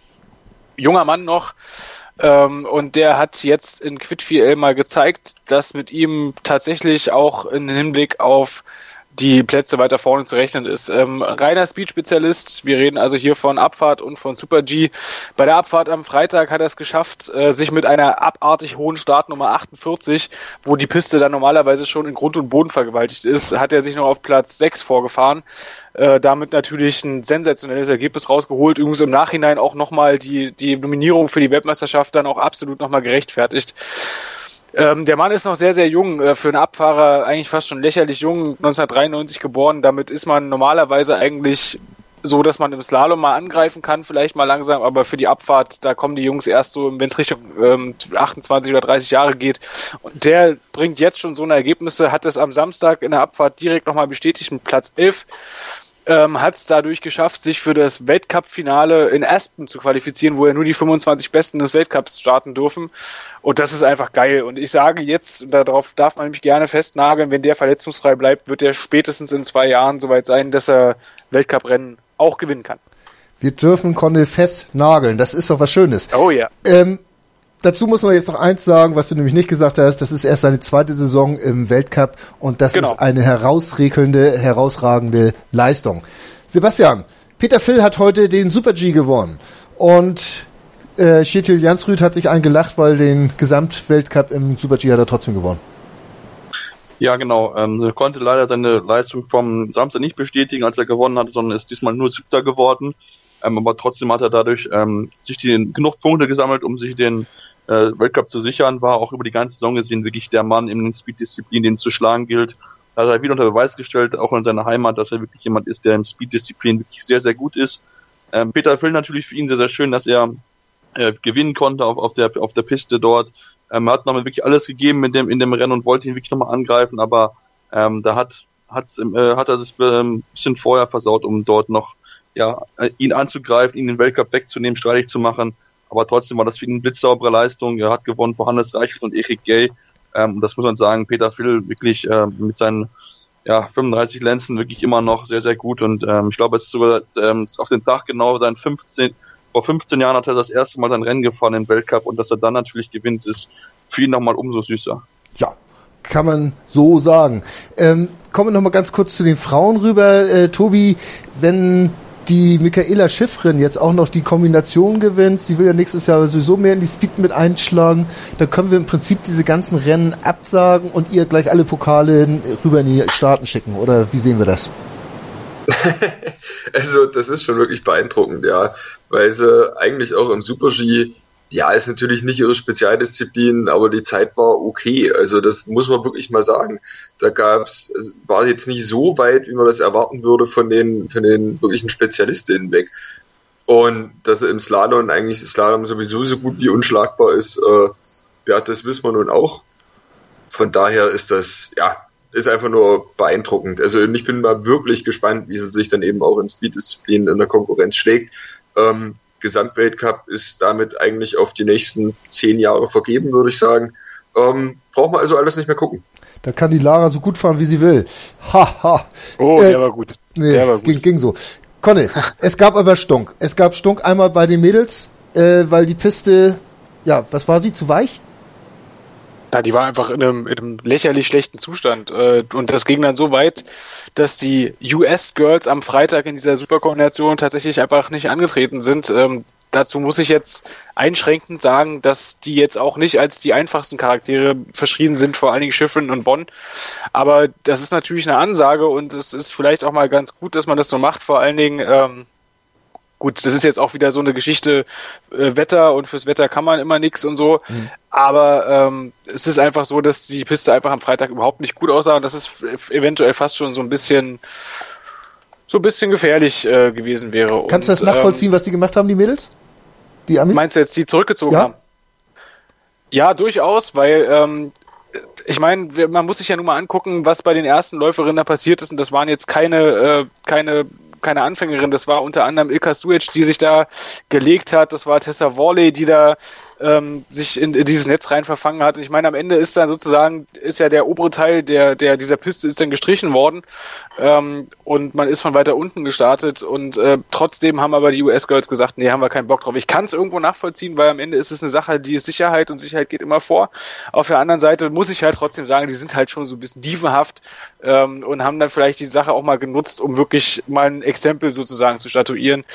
Junger Mann noch. Ähm, und der hat jetzt in Kvitfjell mal gezeigt, dass mit ihm tatsächlich auch im Hinblick auf die Plätze weiter vorne zu rechnen ist. Ähm, reiner Speed-Spezialist. Wir reden also hier von Abfahrt und von Super-G. Bei der Abfahrt am Freitag hat er es geschafft, äh, sich mit einer abartig hohen Startnummer achtundvierzig, wo die Piste dann normalerweise schon in Grund und Boden vergewaltigt ist, hat er sich noch auf Platz sechs vorgefahren. Äh, damit natürlich ein sensationelles Ergebnis rausgeholt. Übrigens im Nachhinein auch nochmal die, die Nominierung für die Weltmeisterschaft dann auch absolut nochmal gerechtfertigt. Ähm, der Mann ist noch sehr, sehr jung, äh, für einen Abfahrer eigentlich fast schon lächerlich jung, neunzehnhundertdreiundneunzig geboren. Damit ist man normalerweise eigentlich so, dass man im Slalom mal angreifen kann, vielleicht mal langsam, aber für die Abfahrt, da kommen die Jungs erst so, wenn es Richtung ähm, achtundzwanzig oder dreißig Jahre geht. Und der bringt jetzt schon so eine Ergebnisse, hat es am Samstag in der Abfahrt direkt nochmal bestätigt mit Platz elf. Ähm, hat es dadurch geschafft, sich für das Weltcup-Finale in Aspen zu qualifizieren, wo ja nur die fünfundzwanzig Besten des Weltcups starten dürfen. Und das ist einfach geil. Und ich sage jetzt, darauf darf man nämlich gerne festnageln, wenn der verletzungsfrei bleibt, wird er spätestens in zwei Jahren soweit sein, dass er Weltcup-Rennen auch gewinnen kann. Wir dürfen Conny festnageln. Das ist doch was Schönes. Oh ja. Ähm, Dazu muss man jetzt noch eins sagen, was du nämlich nicht gesagt hast, das ist erst seine zweite Saison im Weltcup und das genau. ist eine herausregelnde, herausragende Leistung. Sebastian, Peter Phil hat heute den Super-G gewonnen und äh, Kjetil Jansrud hat sich eingelacht, weil den Gesamtweltcup im Super-G hat er trotzdem gewonnen. Ja, genau. Ähm, er konnte leider seine Leistung vom Samstag nicht bestätigen, als er gewonnen hatte, sondern ist diesmal nur Siebter geworden. Ähm, aber trotzdem hat er dadurch ähm, sich die, genug Punkte gesammelt, um sich den äh, Weltcup zu sichern, war auch über die ganze Saison gesehen wirklich der Mann in den Speed-Disziplinen, den es zu schlagen gilt. Da hat er wieder unter Beweis gestellt, auch in seiner Heimat, dass er wirklich jemand ist, der in Speed-Disziplinen wirklich sehr, sehr gut ist. Ähm, Peter Phil natürlich für ihn sehr, sehr schön, dass er äh, gewinnen konnte auf, auf der auf der Piste dort. Ähm, hat nochmal wirklich alles gegeben in dem in dem Rennen und wollte ihn wirklich nochmal angreifen, aber ähm, da hat hat's, äh, hat er sich ähm, ein bisschen vorher versaut, um dort noch ja ihn anzugreifen, ihn den Weltcup wegzunehmen, streitig zu machen. Aber trotzdem war das für ihn eine blitzsaubere Leistung. Er hat gewonnen vor Hannes Reichelt und Erik Gay. Ähm, das muss man sagen, Peter Phil wirklich äh, mit seinen ja, fünfunddreißig Lenzen wirklich immer noch sehr, sehr gut. Und ähm, ich glaube, es ist sogar ähm, auf den Tag genau sein fünfzehn vor fünfzehn Jahren hat er das erste Mal sein Rennen gefahren im Weltcup. Und dass er dann natürlich gewinnt, ist für ihn nochmal umso süßer. Ja, kann man so sagen. Ähm, kommen wir nochmal ganz kurz zu den Frauen rüber. Äh, Tobi, wenn die Michaela Schiffrin jetzt auch noch die Kombination gewinnt, sie will ja nächstes Jahr sowieso mehr in die Speed mit einschlagen, dann können wir im Prinzip diese ganzen Rennen absagen und ihr gleich alle Pokale rüber in die Staaten schicken, oder wie sehen wir das? Also das ist schon wirklich beeindruckend, ja, weil sie eigentlich auch im Super-G, ja, ist natürlich nicht ihre Spezialdisziplin, aber die Zeit war okay. Also das muss man wirklich mal sagen. Da gab's, war jetzt nicht so weit, wie man das erwarten würde von den, von den wirklichen Spezialistinnen weg. Und dass er im Slalom eigentlich Slalom sowieso so gut wie unschlagbar ist, äh, ja, das wissen wir nun auch. Von daher ist das, ja, ist einfach nur beeindruckend. Also ich bin mal wirklich gespannt, wie sie sich dann eben auch in Speed-Disziplinen in der Konkurrenz schlägt. Ähm, Gesamtweltcup ist damit eigentlich auf die nächsten zehn Jahre vergeben, würde ich sagen. Ähm, braucht man also alles nicht mehr gucken. Da kann die Lara so gut fahren, wie sie will. Ha, ha. Oh, äh, der war gut. Nee, der war gut. Ging, ging so. Conny, es gab aber Stunk. Es gab Stunk einmal bei den Mädels, äh, weil die Piste, ja, was war sie, zu weich? Ja, die war einfach in einem, in einem lächerlich schlechten Zustand. Und das ging dann so weit, dass die U S-Girls am Freitag in dieser Superkombination tatsächlich einfach nicht angetreten sind. Ähm, dazu muss ich jetzt einschränkend sagen, dass die jetzt auch nicht als die einfachsten Charaktere verschrien sind, vor allen Dingen Schiffrin und Bonn. Aber das ist natürlich eine Ansage und es ist vielleicht auch mal ganz gut, dass man das so macht. Vor allen Dingen, ähm, gut, das ist jetzt auch wieder so eine Geschichte, äh, Wetter und fürs Wetter kann man immer nichts und so. Mhm. Aber ähm, es ist einfach so, dass die Piste einfach am Freitag überhaupt nicht gut aussah und das ist eventuell fast schon so ein bisschen so ein bisschen gefährlich äh, gewesen wäre. Kannst und, du das nachvollziehen, ähm, was die gemacht haben, die Mädels? Die Amis? Meinst du jetzt, die zurückgezogen ja? haben? Ja, durchaus, weil ähm, ich meine, man muss sich ja nun mal angucken, was bei den ersten Läuferinnen da passiert ist und das waren jetzt keine äh, keine keine Anfängerin, das war unter anderem Ilka Sujic, die sich da gelegt hat, das war Tessa Worley, die da ähm, sich in, in dieses Netz rein verfangen hat. Und ich meine, am Ende ist dann sozusagen, ist ja der obere Teil der, der dieser Piste ist dann gestrichen worden ähm, und man ist von weiter unten gestartet und äh, trotzdem haben aber die U S-Girls gesagt, nee, haben wir keinen Bock drauf. Ich kann es irgendwo nachvollziehen, weil am Ende ist es eine Sache, die ist Sicherheit und Sicherheit geht immer vor. Auf der anderen Seite muss ich halt trotzdem sagen, die sind halt schon so ein bisschen dievenhaft ähm, und haben dann vielleicht die Sache auch mal genutzt, um wirklich mal ein Exempel sozusagen zu statuieren.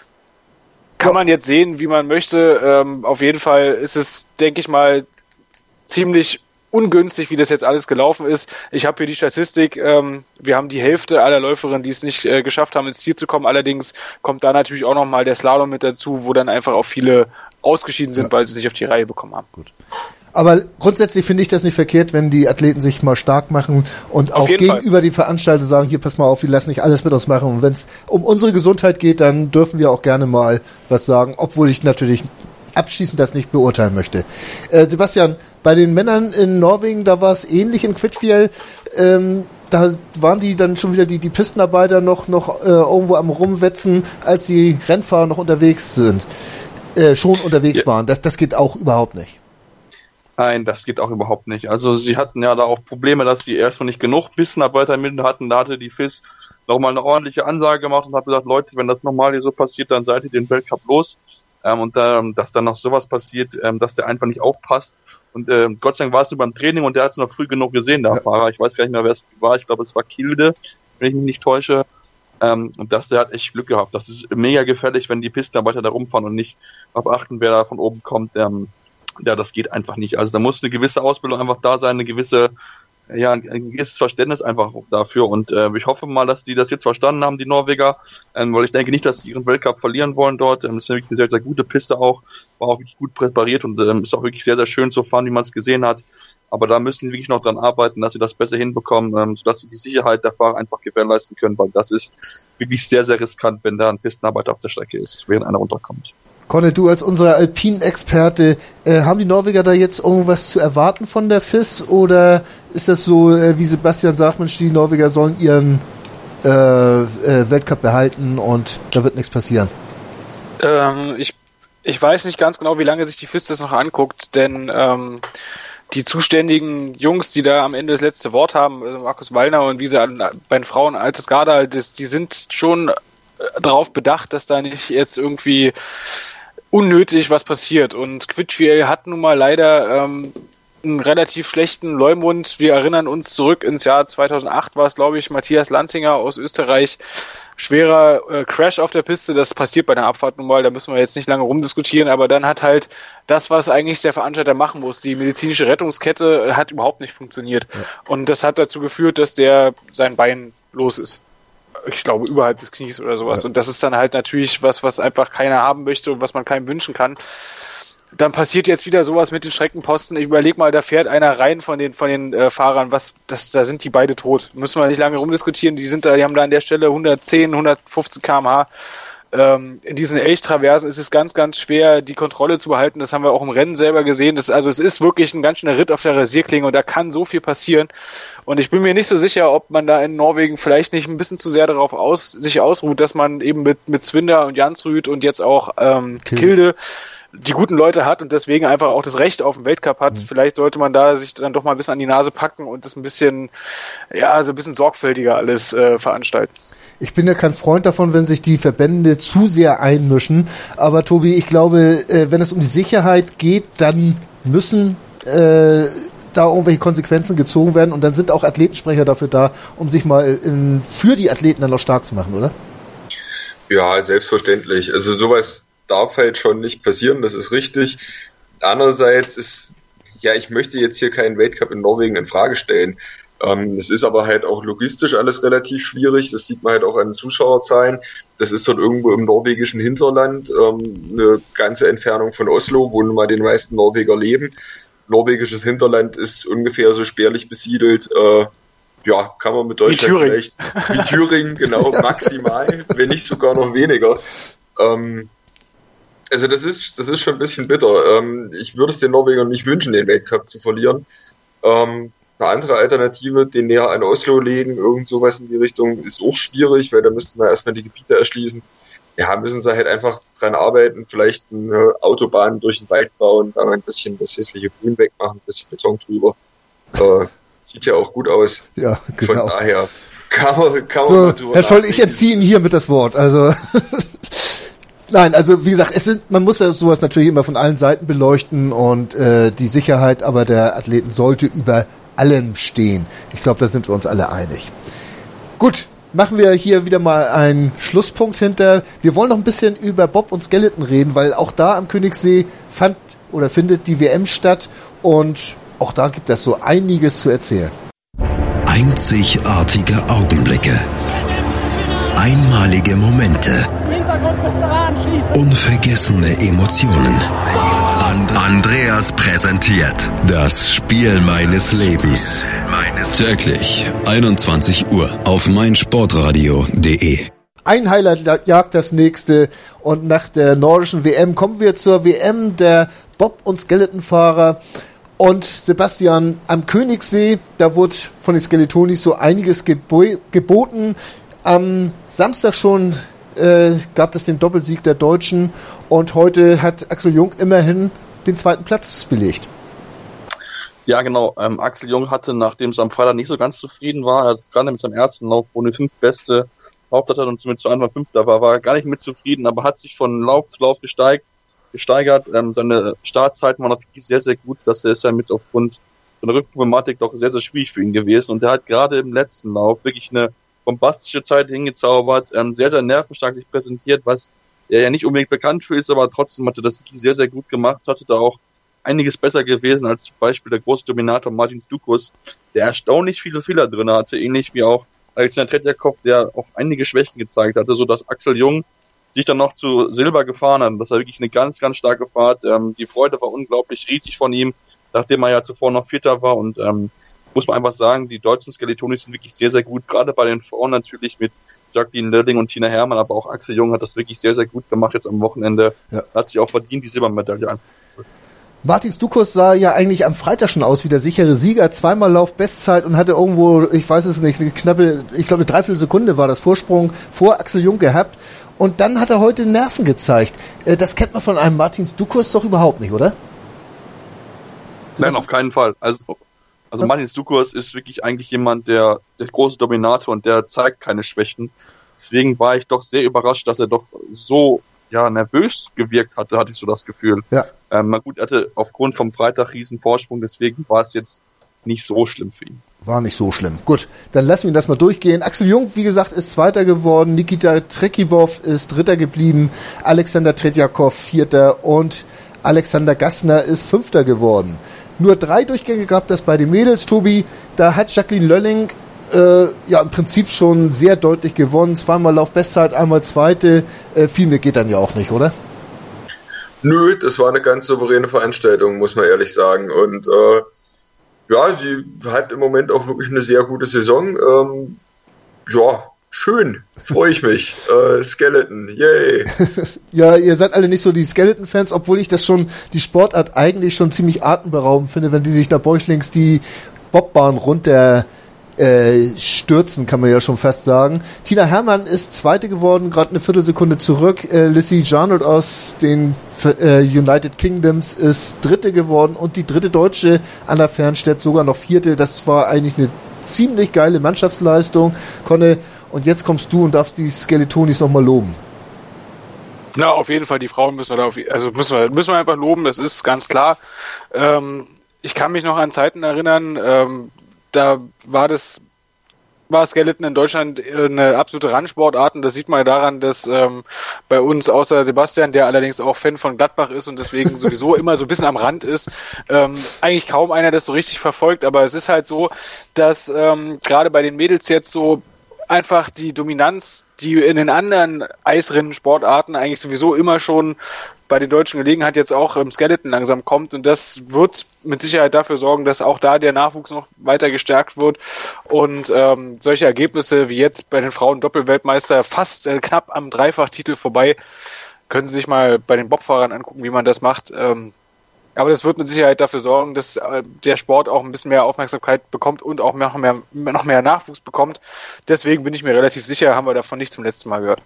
Kann man jetzt sehen, wie man möchte. Ähm, auf jeden Fall ist es, denke ich mal, ziemlich ungünstig, wie das jetzt alles gelaufen ist. Ich habe hier die Statistik. Ähm, wir haben die Hälfte aller Läuferinnen, die es nicht äh, geschafft haben, ins Ziel zu kommen. Allerdings kommt da natürlich auch nochmal der Slalom mit dazu, wo dann einfach auch viele ausgeschieden sind, ja, weil sie es nicht auf die Reihe bekommen haben. Gut. Aber grundsätzlich finde ich das nicht verkehrt, wenn die Athleten sich mal stark machen und auch gegenüber den Veranstaltern sagen, hier, pass mal auf, wir lassen nicht alles mit uns machen. Und wenn es um unsere Gesundheit geht, dann dürfen wir auch gerne mal was sagen, obwohl ich natürlich abschließend das nicht beurteilen möchte. Äh, Sebastian, bei den Männern in Norwegen, da war es ähnlich in Kvitfjell. Ähm, da waren die dann schon wieder die, die Pistenarbeiter noch, noch äh, irgendwo am Rumwetzen, als die Rennfahrer noch unterwegs sind, äh, schon unterwegs ja. waren. Das, das geht auch überhaupt nicht. Nein, das geht auch überhaupt nicht. Also sie hatten ja da auch Probleme, dass sie erstmal nicht genug Pistenarbeiter mit hatten. Da hatte die F I S nochmal eine ordentliche Ansage gemacht und hat gesagt, Leute, wenn das nochmal hier so passiert, dann seid ihr den Weltcup los. Ähm, und ähm, dass dann noch sowas passiert, ähm, dass der einfach nicht aufpasst. Und ähm, Gott sei Dank war es nur beim Training und der hat es noch früh genug gesehen, der ja. Fahrer. Ich weiß gar nicht mehr, wer es war. Ich glaube, es war Kilde, wenn ich mich nicht täusche. Ähm, und das, der hat echt Glück gehabt. Das ist mega gefährlich, wenn die Pistenarbeiter da rumfahren und nicht auf achten, wer da von oben kommt. Ähm, Ja, das geht einfach nicht. Also da muss eine gewisse Ausbildung einfach da sein, eine gewisse, ja, ein gewisses Verständnis einfach dafür. Und äh, ich hoffe mal, dass die das jetzt verstanden haben, die Norweger, ähm, weil ich denke nicht, dass sie ihren Weltcup verlieren wollen dort. Ähm, das ist wirklich eine sehr, sehr gute Piste auch, war auch wirklich gut präpariert und ähm, ist auch wirklich sehr, sehr schön zu fahren, wie man es gesehen hat. Aber da müssen sie wirklich noch dran arbeiten, dass sie das besser hinbekommen, ähm, sodass sie die Sicherheit der Fahrer einfach gewährleisten können, weil das ist wirklich sehr, sehr riskant, wenn da ein Pistenarbeiter auf der Strecke ist, während einer runterkommt. Conny, du als unser Alpin-Experte, äh, haben die Norweger da jetzt irgendwas zu erwarten von der F I S oder ist das so, äh, wie Sebastian sagt, Mensch, die Norweger sollen ihren äh, äh, Weltcup behalten und da wird nichts passieren? Ähm, ich, ich weiß nicht ganz genau, wie lange sich die F I S das noch anguckt, denn ähm, die zuständigen Jungs, die da am Ende das letzte Wort haben, also Markus Wallner und wie sie an, bei den Frauen Altes Garda, das, die sind schon darauf bedacht, dass da nicht jetzt irgendwie unnötig was passiert. Und Kvitschviel hat nun mal leider ähm, einen relativ schlechten Leumund. Wir erinnern uns zurück ins Jahr zweitausendacht, war es, glaube ich, Matthias Lanzinger aus Österreich. Schwerer äh, Crash auf der Piste, das passiert bei der Abfahrt nun mal, da müssen wir jetzt nicht lange rumdiskutieren, aber dann hat halt das, was eigentlich der Veranstalter machen muss, die medizinische Rettungskette, hat überhaupt nicht funktioniert. Ja. Und das hat dazu geführt, dass der sein Bein los ist. Ich glaube, überhalb des Knies oder sowas. Ja. Und das ist dann halt natürlich was, was einfach keiner haben möchte und was man keinem wünschen kann. Dann passiert jetzt wieder sowas mit den Streckenposten. Ich überlege mal, da fährt einer rein von den von den äh, Fahrern, was das, da sind die beide tot. Müssen wir nicht lange rumdiskutieren. Die sind da, die haben da an der Stelle hundertzehn, hundertfünfzehn Kilometer pro Stunde. Ähm, in diesen Elchtraversen ist es ganz, ganz schwer, die Kontrolle zu behalten. Das haben wir auch im Rennen selber gesehen. Das, also es ist wirklich ein ganz schöner Ritt auf der Rasierklinge und da kann so viel passieren. Und ich bin mir nicht so sicher, ob man da in Norwegen vielleicht nicht ein bisschen zu sehr darauf aus, sich ausruht, dass man eben mit, mit Zwinder und Jansrud und jetzt auch ähm, Kilde. Kilde die guten Leute hat und deswegen einfach auch das Recht auf den Weltcup hat. Mhm. Vielleicht sollte man da sich dann doch mal ein bisschen an die Nase packen und das ein bisschen, ja, so ein bisschen sorgfältiger alles äh, veranstalten. Ich bin ja kein Freund davon, wenn sich die Verbände zu sehr einmischen. Aber Tobi, ich glaube, äh, wenn es um die Sicherheit geht, dann müssen äh, da irgendwelche Konsequenzen gezogen werden. Und dann sind auch Athletensprecher dafür da, um sich mal in, für die Athleten dann noch stark zu machen, oder? Ja, selbstverständlich. Also sowas darf halt schon nicht passieren, das ist richtig. Andererseits ist, ja, ich möchte jetzt hier keinen Weltcup in Norwegen in Frage stellen. Ähm, es ist aber halt auch logistisch alles relativ schwierig. Das sieht man halt auch an den Zuschauerzahlen. Das ist dort irgendwo im norwegischen Hinterland, ähm, eine ganze Entfernung von Oslo, wo nun mal die meisten Norweger leben. Norwegisches Hinterland ist ungefähr so spärlich besiedelt. Äh, ja, kann man mit Deutschland wie vielleicht, wie Thüringen, genau, maximal, wenn nicht sogar noch weniger. Ähm, also das ist, das ist schon ein bisschen bitter. Ähm, ich würde es den Norwegern nicht wünschen, den Weltcup zu verlieren. Ähm, Eine andere Alternative, den näher an Oslo legen, irgend sowas in die Richtung, ist auch schwierig, weil da müssten wir erstmal die Gebiete erschließen. Ja, müssen sie halt einfach dran arbeiten, vielleicht eine Autobahn durch den Wald bauen, da mal ein bisschen das hässliche Grün wegmachen, ein bisschen Beton drüber. Äh, sieht ja auch gut aus. Ja, genau. Von daher kann man, kann so, man Herr Scholl, ich erziehe Ihnen hiermit das Wort. Also nein, also wie gesagt, es sind, man muss ja sowas natürlich immer von allen Seiten beleuchten und äh, die Sicherheit aber der Athleten sollte über allem stehen. Ich glaube, da sind wir uns alle einig. Gut, machen wir hier wieder mal einen Schlusspunkt hinter. Wir wollen noch ein bisschen über Bob und Skeleton reden, weil auch da am Königssee fand oder findet die W M statt und auch da gibt es so einiges zu erzählen. Einzigartige Augenblicke. Einmalige Momente. Unvergessene Emotionen. And- Andreas präsentiert das Spiel meines Lebens. Täglich einundzwanzig Uhr auf meinsportradio punkt de. Ein Highlight jagt das nächste und nach der nordischen W M kommen wir zur W M der Bob- und Skeletonfahrer. Und Sebastian, am Königssee, da wurde von den Skeletonis so einiges gebo- geboten. Am Samstag schon äh, gab es den Doppelsieg der Deutschen und heute hat Axel Jung immerhin den zweiten Platz belegt. Ja, genau. Ähm, Axel Jung hatte, nachdem es am Freitag nicht so ganz zufrieden war, er gerade mit seinem ersten Lauf, wo eine fünf beste Hauptzeit hat und somit zu Anfang Fünfter war, war er gar nicht mit zufrieden, aber hat sich von Lauf zu Lauf gesteigt, gesteigert. Ähm, seine Startzeiten waren natürlich sehr, sehr gut. Das ist ja mit aufgrund seiner Rückenproblematik doch sehr, sehr schwierig für ihn gewesen. Und er hat gerade im letzten Lauf wirklich eine bombastische Zeit hingezaubert, ähm, sehr, sehr nervenstark sich präsentiert, was er ja nicht unbedingt bekannt für ist, aber trotzdem hat er das wirklich sehr, sehr gut gemacht, hatte da auch einiges besser gewesen als zum Beispiel der große Dominator Martin Stukus, der erstaunlich viele Fehler drin hatte, ähnlich wie auch Alexander Tretjakov, der auch einige Schwächen gezeigt hatte, so dass Axel Jung sich dann noch zu Silber gefahren hat. Das war wirklich eine ganz, ganz starke Fahrt. Ähm, die Freude war unglaublich riesig von ihm, nachdem er ja zuvor noch Vierter war und ähm, muss man einfach sagen, die deutschen Skeletonis sind wirklich sehr, sehr gut, gerade bei den Frauen natürlich mit Jacqueline Lölling und Tina Hermann, aber auch Axel Jung hat das wirklich sehr, sehr gut gemacht jetzt am Wochenende. Ja. Hat sich auch verdient, die Silbermedaille an. Martin Stukus sah ja eigentlich am Freitag schon aus wie der sichere Sieger, zweimal Lauf-Bestzeit und hatte irgendwo, ich weiß es nicht, eine knappe, ich glaube eine Dreiviertelsekunde war das Vorsprung vor Axel Jung gehabt und dann hat er heute Nerven gezeigt. Das kennt man von einem Martin Stukus doch überhaupt nicht, oder? Nein, auf keinen Fall. Also, also ja. Martin Stukus ist wirklich eigentlich jemand, der, der große Dominator und der zeigt keine Schwächen. Deswegen war ich doch sehr überrascht, dass er doch so ja, nervös gewirkt hatte, hatte ich so das Gefühl. Ja. Ähm, na gut, er hatte aufgrund vom Freitag riesen Vorsprung, deswegen war es jetzt nicht so schlimm für ihn. War nicht so schlimm. Gut, dann lassen wir ihn das mal durchgehen. Axel Jung, wie gesagt, ist Zweiter geworden. Nikita Trekibov ist Dritter geblieben. Alexander Tretjakov Vierter und Alexander Gassner ist Fünfter geworden. Nur drei Durchgänge gab das bei den Mädels, Tobi. Da hat Jacqueline Lölling Äh, ja, im Prinzip schon sehr deutlich gewonnen. Zweimal Lauf-Bestzeit, einmal Zweite. Äh, viel mehr geht dann ja auch nicht, oder? Nö, das war eine ganz souveräne Veranstaltung, muss man ehrlich sagen. Und äh, ja, sie hat im Moment auch wirklich eine sehr gute Saison. Ähm, ja, schön, freue ich mich. äh, Skeleton, yay. Ja, ihr seid alle nicht so die Skeleton-Fans, obwohl ich das schon, die Sportart eigentlich schon ziemlich atemberaubend finde, wenn die sich da bäuchlings die Bobbahn runter Äh, stürzen, kann man ja schon fast sagen. Tina Hermann ist Zweite geworden, gerade eine Viertelsekunde zurück. Äh, Lissy Jarnold aus den äh, United Kingdoms ist Dritte geworden und die dritte Deutsche, Anna Fernstedt, sogar noch Vierte. Das war eigentlich eine ziemlich geile Mannschaftsleistung. Conne, und jetzt kommst du und darfst die Skeletonis nochmal loben. Na, auf jeden Fall, die Frauen müssen wir da auf, also müssen wir, müssen wir einfach loben, das ist ganz klar. Ähm, ich kann mich noch an Zeiten erinnern, ähm, da war das, war Skeleton in Deutschland eine absolute Randsportart und das sieht man ja daran, dass ähm, bei uns außer Sebastian, der allerdings auch Fan von Gladbach ist und deswegen sowieso immer so ein bisschen am Rand ist, ähm, eigentlich kaum einer das so richtig verfolgt, aber es ist halt so, dass ähm, gerade bei den Mädels jetzt so einfach die Dominanz, die in den anderen Eisrennen-Sportarten eigentlich sowieso immer schon bei den Deutschen gelegen hat, jetzt auch im Skeleton langsam kommt und das wird mit Sicherheit dafür sorgen, dass auch da der Nachwuchs noch weiter gestärkt wird und ähm, solche Ergebnisse wie jetzt bei den Frauen Doppelweltmeister fast äh, knapp am Dreifachtitel vorbei, können Sie sich mal bei den Bobfahrern angucken, wie man das macht. Ähm, aber das wird mit Sicherheit dafür sorgen, dass äh, der Sport auch ein bisschen mehr Aufmerksamkeit bekommt und auch noch mehr, noch mehr Nachwuchs bekommt. Deswegen bin ich mir relativ sicher, haben wir davon nicht zum letzten Mal gehört.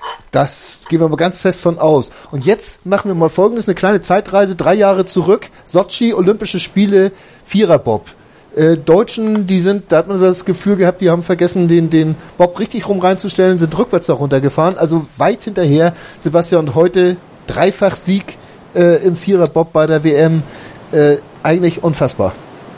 Das gehen wir mal ganz fest von aus. Und jetzt machen wir mal Folgendes, eine kleine Zeitreise, drei Jahre zurück. Sochi, Olympische Spiele, Viererbob. Äh, Deutschen, die sind, da hat man das Gefühl gehabt, die haben vergessen, den, den Bob richtig rum reinzustellen, sind rückwärts da runtergefahren, also weit hinterher. Sebastian, und heute Dreifach-Sieg äh, im Viererbob bei der W M. Äh, eigentlich unfassbar.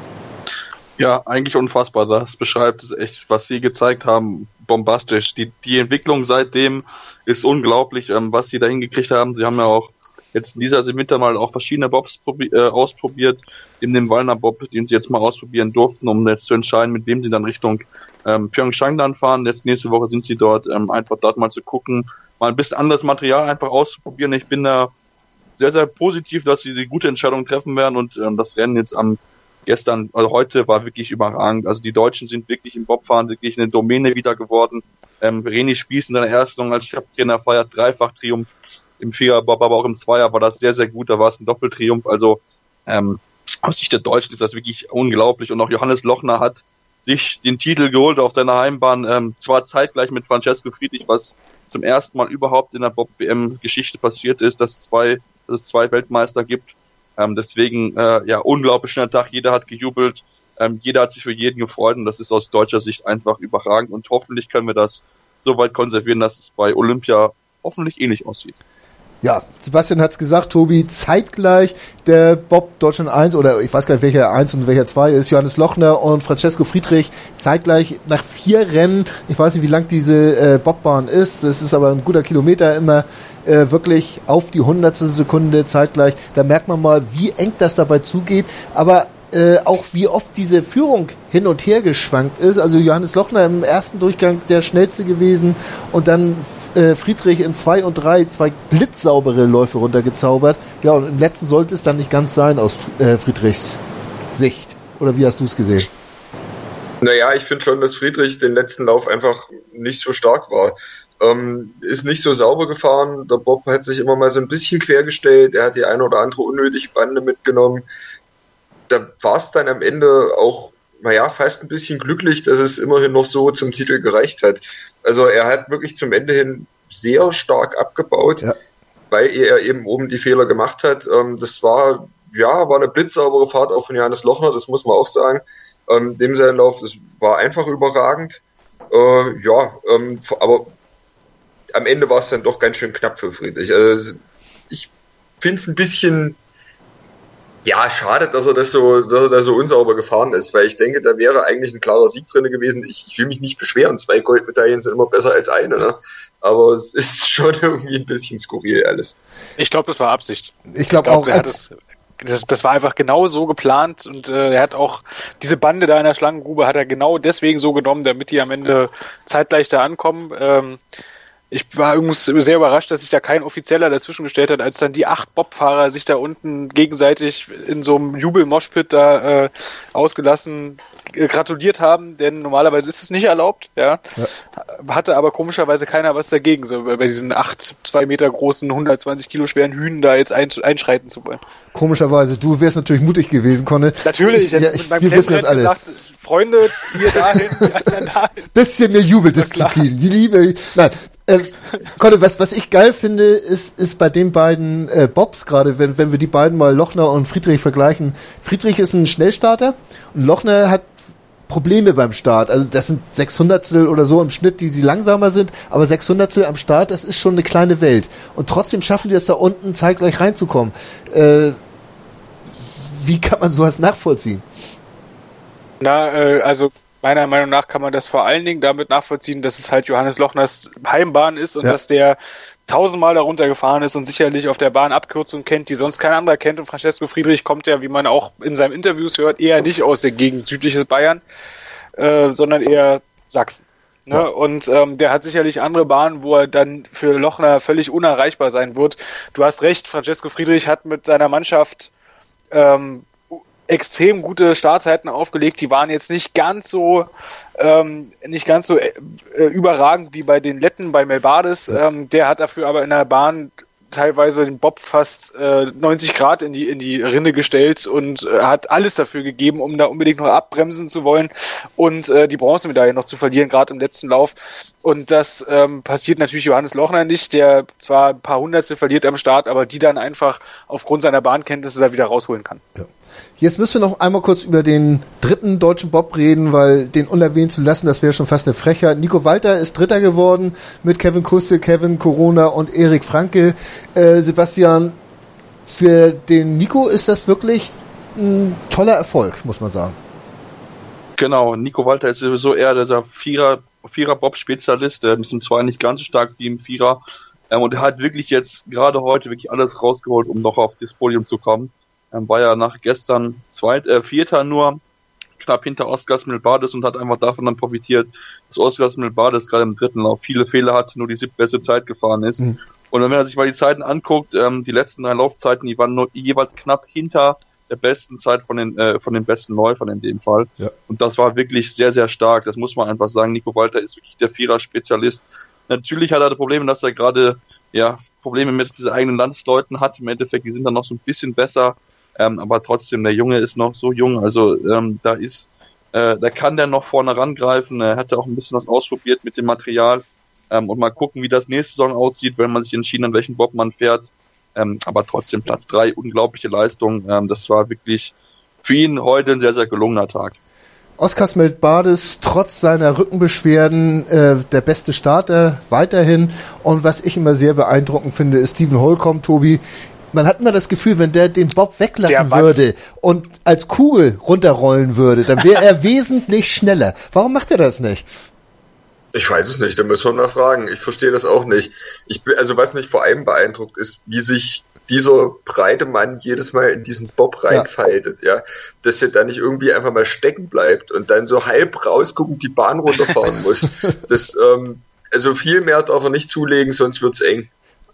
Ja, eigentlich unfassbar. Das beschreibt es echt, was sie gezeigt haben, bombastisch. Die, die Entwicklung seitdem ist unglaublich, ähm, was sie da hingekriegt haben. Sie haben ja auch jetzt in dieser Winter mal auch verschiedene Bobs probi- äh, ausprobiert, in dem Wallner Bob, den sie jetzt mal ausprobieren durften, um jetzt zu entscheiden, mit wem sie dann Richtung ähm, Pyeongchang dann fahren. Jetzt nächste Woche sind sie dort, ähm, einfach dort mal zu gucken, mal ein bisschen anderes Material einfach auszuprobieren. Ich bin da sehr, sehr positiv, dass sie die gute Entscheidung treffen werden und ähm, das Rennen jetzt am gestern, also heute war wirklich überragend. Also die Deutschen sind wirklich im Bobfahren wirklich eine Domäne wieder geworden. Ähm, René Spieß in seiner ersten Saison als Cheftrainer feiert Dreifach-Triumph im Viererbob, aber auch im Zweier war das sehr, sehr gut. Da war es ein Doppeltriumph. Also ähm, aus Sicht der Deutschen ist das wirklich unglaublich. Und auch Johannes Lochner hat sich den Titel geholt auf seiner Heimbahn, ähm, zwar zeitgleich mit Francesco Friedrich, was zum ersten Mal überhaupt in der Bob-W M-Geschichte passiert ist, dass, zwei, dass es zwei Weltmeister gibt. Ähm, deswegen, äh, ja, unglaublich schöner Tag. Jeder hat gejubelt. Ähm, jeder hat sich für jeden gefreut. Und das ist aus deutscher Sicht einfach überragend. Und hoffentlich können wir das so weit konservieren, dass es bei Olympia hoffentlich ähnlich aussieht. Ja, Sebastian hat's gesagt, Tobi, zeitgleich der Bob Deutschland eins, oder ich weiß gar nicht, welcher eins und welcher zwei ist, Johannes Lochner und Francesco Friedrich, zeitgleich nach vier Rennen, ich weiß nicht, wie lang diese äh, Bobbahn ist, das ist aber ein guter Kilometer immer, äh, wirklich auf die hundertstel Sekunde zeitgleich, da merkt man mal, wie eng das dabei zugeht, aber Äh, auch wie oft diese Führung hin und her geschwankt ist. Also Johannes Lochner im ersten Durchgang der schnellste gewesen und dann äh, Friedrich in zwei und drei zwei blitzsaubere Läufe runtergezaubert. Ja, und im letzten sollte es dann nicht ganz sein aus äh, Friedrichs Sicht. Oder wie hast du es gesehen? Naja, ich finde schon, dass Friedrich den letzten Lauf einfach nicht so stark war. Ähm, ist nicht so sauber gefahren. Der Bob hat sich immer mal so ein bisschen quergestellt. Er hat die eine oder andere unnötige Bande mitgenommen. Da war es dann am Ende auch, naja, fast ein bisschen glücklich, dass es immerhin noch so zum Titel gereicht hat. Also er hat wirklich zum Ende hin sehr stark abgebaut, ja. weil er eben oben die Fehler gemacht hat. Ähm, das war, ja, war eine blitzsaubere Fahrt auch von Johannes Lochner, das muss man auch sagen. Ähm, dem sein Lauf, das war einfach überragend. Äh, ja, ähm, aber am Ende war es dann doch ganz schön knapp für Friedrich. Also ich finde es ein bisschen, ja, schade, dass er das so, dass er da so unsauber gefahren ist, weil ich denke, da wäre eigentlich ein klarer Sieg drin gewesen. Ich, ich will mich nicht beschweren, zwei Goldmedaillen sind immer besser als eine, ne? Aber es ist schon irgendwie ein bisschen skurril alles. Ich glaube, das war Absicht. Ich glaube glaub, auch. Er hat das, das, das war einfach genau so geplant und äh, er hat auch diese Bande da in der Schlangengrube hat er genau deswegen so genommen, damit die am Ende zeitgleich da ankommen. Ähm, Ich war übrigens sehr überrascht, dass sich da kein Offizieller dazwischen gestellt hat, als dann die acht Bobfahrer sich da unten gegenseitig in so einem Jubel-Moshpit da äh, ausgelassen äh, gratuliert haben, denn normalerweise ist es nicht erlaubt, ja. ja. Hatte aber komischerweise keiner was dagegen, so bei diesen acht, zwei Meter großen, hundertzwanzig Kilo schweren Hühnen da jetzt einsch- einschreiten zu wollen. Komischerweise, du wärst natürlich mutig gewesen, Conne. Natürlich, ich, ja, ich, wir wissen das alle. Gesagt, Freunde, wir dahin, die anderen dahin. Bisschen mehr Jubeldisziplin, die Liebe, nein. Äh, Conne, was, was ich geil finde, ist, ist bei den beiden äh, Bobs gerade, wenn, wenn wir die beiden mal Lochner und Friedrich vergleichen. Friedrich ist ein Schnellstarter und Lochner hat Probleme beim Start. Also das sind sechshundertstel oder so im Schnitt, die sie langsamer sind, aber sechshundertstel am Start, das ist schon eine kleine Welt. Und trotzdem schaffen die es da unten zeitgleich reinzukommen. Äh, wie kann man sowas nachvollziehen? Na, äh, also meiner Meinung nach kann man das vor allen Dingen damit nachvollziehen, dass es halt Johannes Lochners Heimbahn ist und ja. dass der tausendmal darunter gefahren ist und sicherlich auf der Bahn Abkürzungen kennt, die sonst kein anderer kennt. Und Francesco Friedrich kommt ja, wie man auch in seinen Interviews hört, eher nicht aus der Gegend südliches Bayern, äh, sondern eher Sachsen. Ne? Ja. Und ähm, der hat sicherlich andere Bahnen, wo er dann für Lochner völlig unerreichbar sein wird. Du hast recht, Francesco Friedrich hat mit seiner Mannschaft ähm, extrem gute Startzeiten aufgelegt. Die waren jetzt nicht ganz so ähm, nicht ganz so äh, überragend wie bei den Letten bei Melbardes. Ja. Ähm, der hat dafür aber in der Bahn teilweise den Bob fast äh, neunzig Grad in die in die Rinne gestellt und äh, hat alles dafür gegeben, um da unbedingt noch abbremsen zu wollen und äh, die Bronzemedaille noch zu verlieren, gerade im letzten Lauf. Und das ähm, passiert natürlich Johannes Lochner nicht, der zwar ein paar Hundertstel verliert am Start, aber die dann einfach aufgrund seiner Bahnkenntnisse da wieder rausholen kann. Ja. Jetzt müssen wir noch einmal kurz über den dritten deutschen Bob reden, weil den unerwähnt zu lassen, das wäre schon fast eine Frechheit. Nico Walter ist Dritter geworden mit Kevin Kusse, Kevin Corona und Erik Franke. Äh, Sebastian, für den Nico ist das wirklich ein toller Erfolg, muss man sagen. Genau, Nico Walter ist sowieso eher dieser Vierer, Vierer-Bob-Spezialist, der ist im Zweier nicht ganz so stark wie im Vierer. Ähm, und er hat wirklich jetzt gerade heute wirklich alles rausgeholt, um noch auf das Podium zu kommen. Ähm, war ja nach gestern zweit, äh, Vierter nur, knapp hinter Oskar Smilbades und hat einfach davon dann profitiert, dass Oskar Smilbades gerade im dritten Lauf viele Fehler hatte, nur die siebtbeste Zeit gefahren ist. Mhm. Und wenn man sich mal die Zeiten anguckt, ähm, die letzten drei Laufzeiten, die waren nur jeweils knapp hinter der besten Zeit von den äh, von den besten Läufern in dem Fall. Ja. Und das war wirklich sehr, sehr stark. Das muss man einfach sagen. Nico Walter ist wirklich der Vierer-Spezialist. Natürlich hat er Probleme, dass er gerade ja Probleme mit diesen eigenen Landsleuten hat. Im Endeffekt, die sind dann noch so ein bisschen besser. Ähm, aber trotzdem, der Junge ist noch so jung. Also ähm, da ist, äh, da kann der noch vorne rangreifen. Er hatte auch ein bisschen was ausprobiert mit dem Material. Ähm, und mal gucken, wie das nächste Saison aussieht, wenn man sich entschieden hat, welchen Bob man fährt. Ähm, aber trotzdem Platz drei, unglaubliche Leistung. Ähm, das war wirklich für ihn heute ein sehr, sehr gelungener Tag. Oskar Smilbades trotz seiner Rückenbeschwerden äh, der beste Starter weiterhin. Und was ich immer sehr beeindruckend finde, ist Steven Holcomb, Tobi. Man hat immer das Gefühl, wenn der den Bob weglassen würde und als Kugel runterrollen würde, dann wäre er wesentlich schneller. Warum macht er das nicht? Ich weiß es nicht, da müssen wir mal fragen. Ich verstehe das auch nicht. Ich bin, also was mich vor allem beeindruckt, ist, wie sich dieser breite Mann jedes Mal in diesen Bob reinfaltet, ja. ja. Dass er da nicht irgendwie einfach mal stecken bleibt und dann so halb rausguckend die Bahn runterfahren muss. Das, ähm, also viel mehr darf er nicht zulegen, sonst wird's eng.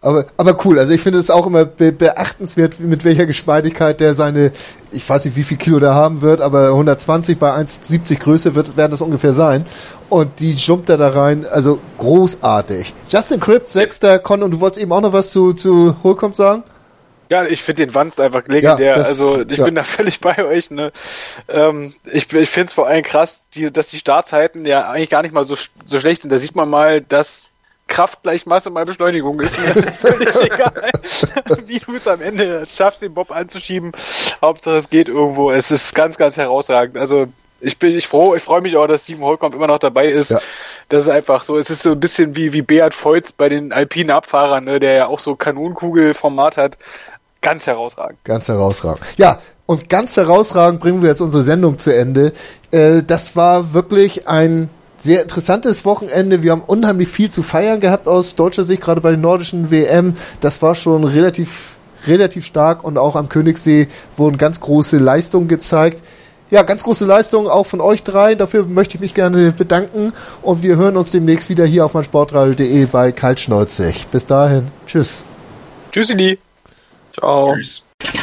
Aber, aber cool, also ich finde es auch immer be- beachtenswert, mit welcher Geschmeidigkeit der seine, ich weiß nicht, wie viel Kilo der haben wird, aber hundertzwanzig bei eins siebzig Größe wird, werden das ungefähr sein. Und die jumpt er da rein, also großartig. Justin Cribb, Sechster, Con, und du wolltest eben auch noch was zu, zu Holcomb sagen? Ja, ich finde den Wanst einfach legendär. Ja, das, also ich ja. bin da völlig bei euch. Ne? Ähm, ich ich finde es vor allem krass, die, dass die Startzeiten ja eigentlich gar nicht mal so, so schlecht sind. Da sieht man mal, dass Kraft gleich Masse mal Beschleunigung ist. Mir ist völlig egal, wie du es am Ende schaffst, den Bob anzuschieben. Hauptsache es geht irgendwo. Es ist ganz, ganz herausragend. Also ich bin ich froh, ich freue mich auch, dass Stephen Holcomb immer noch dabei ist. Ja. Das ist einfach so, es ist so ein bisschen wie, wie Beat Feuz bei den alpinen Abfahrern, ne, der ja auch so Kanonenkugelformat hat. Ganz herausragend. Ganz herausragend. Ja, und ganz herausragend bringen wir jetzt unsere Sendung zu Ende. Äh, das war wirklich ein sehr interessantes Wochenende. Wir haben unheimlich viel zu feiern gehabt aus deutscher Sicht, gerade bei den nordischen W M. Das war schon relativ, relativ stark und auch am Königssee wurden ganz große Leistungen gezeigt. Ja, ganz große Leistungen auch von euch drei. Dafür möchte ich mich gerne bedanken und wir hören uns demnächst wieder hier auf meinsportradio punkt de bei Kaltschneuzig. Bis dahin. Tschüss. Tschüssili. Ciao. Tschüss.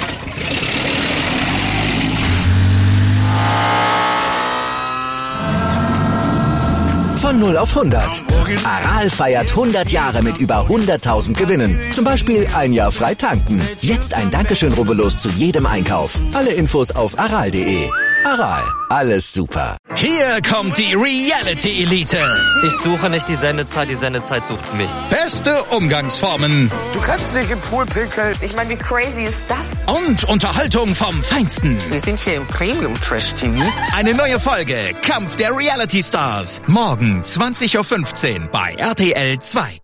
Von null auf hundert. Aral feiert hundert Jahre mit über hunderttausend Gewinnen. Zum Beispiel ein Jahr frei tanken. Jetzt ein Dankeschön, rubbellos zu jedem Einkauf. Alle Infos auf aral punkt de. Aral, alles super. Hier kommt die Reality-Elite. Ich suche nicht die Sendezeit, die Sendezeit sucht mich. Beste Umgangsformen. Du kannst nicht im Pool pinkeln. Ich meine, wie crazy ist das? Und Unterhaltung vom Feinsten. Wir sind hier im Premium-Trash-T V. Eine neue Folge, Kampf der Reality-Stars. Morgen zwanzig Uhr fünfzehn bei R T L zwei.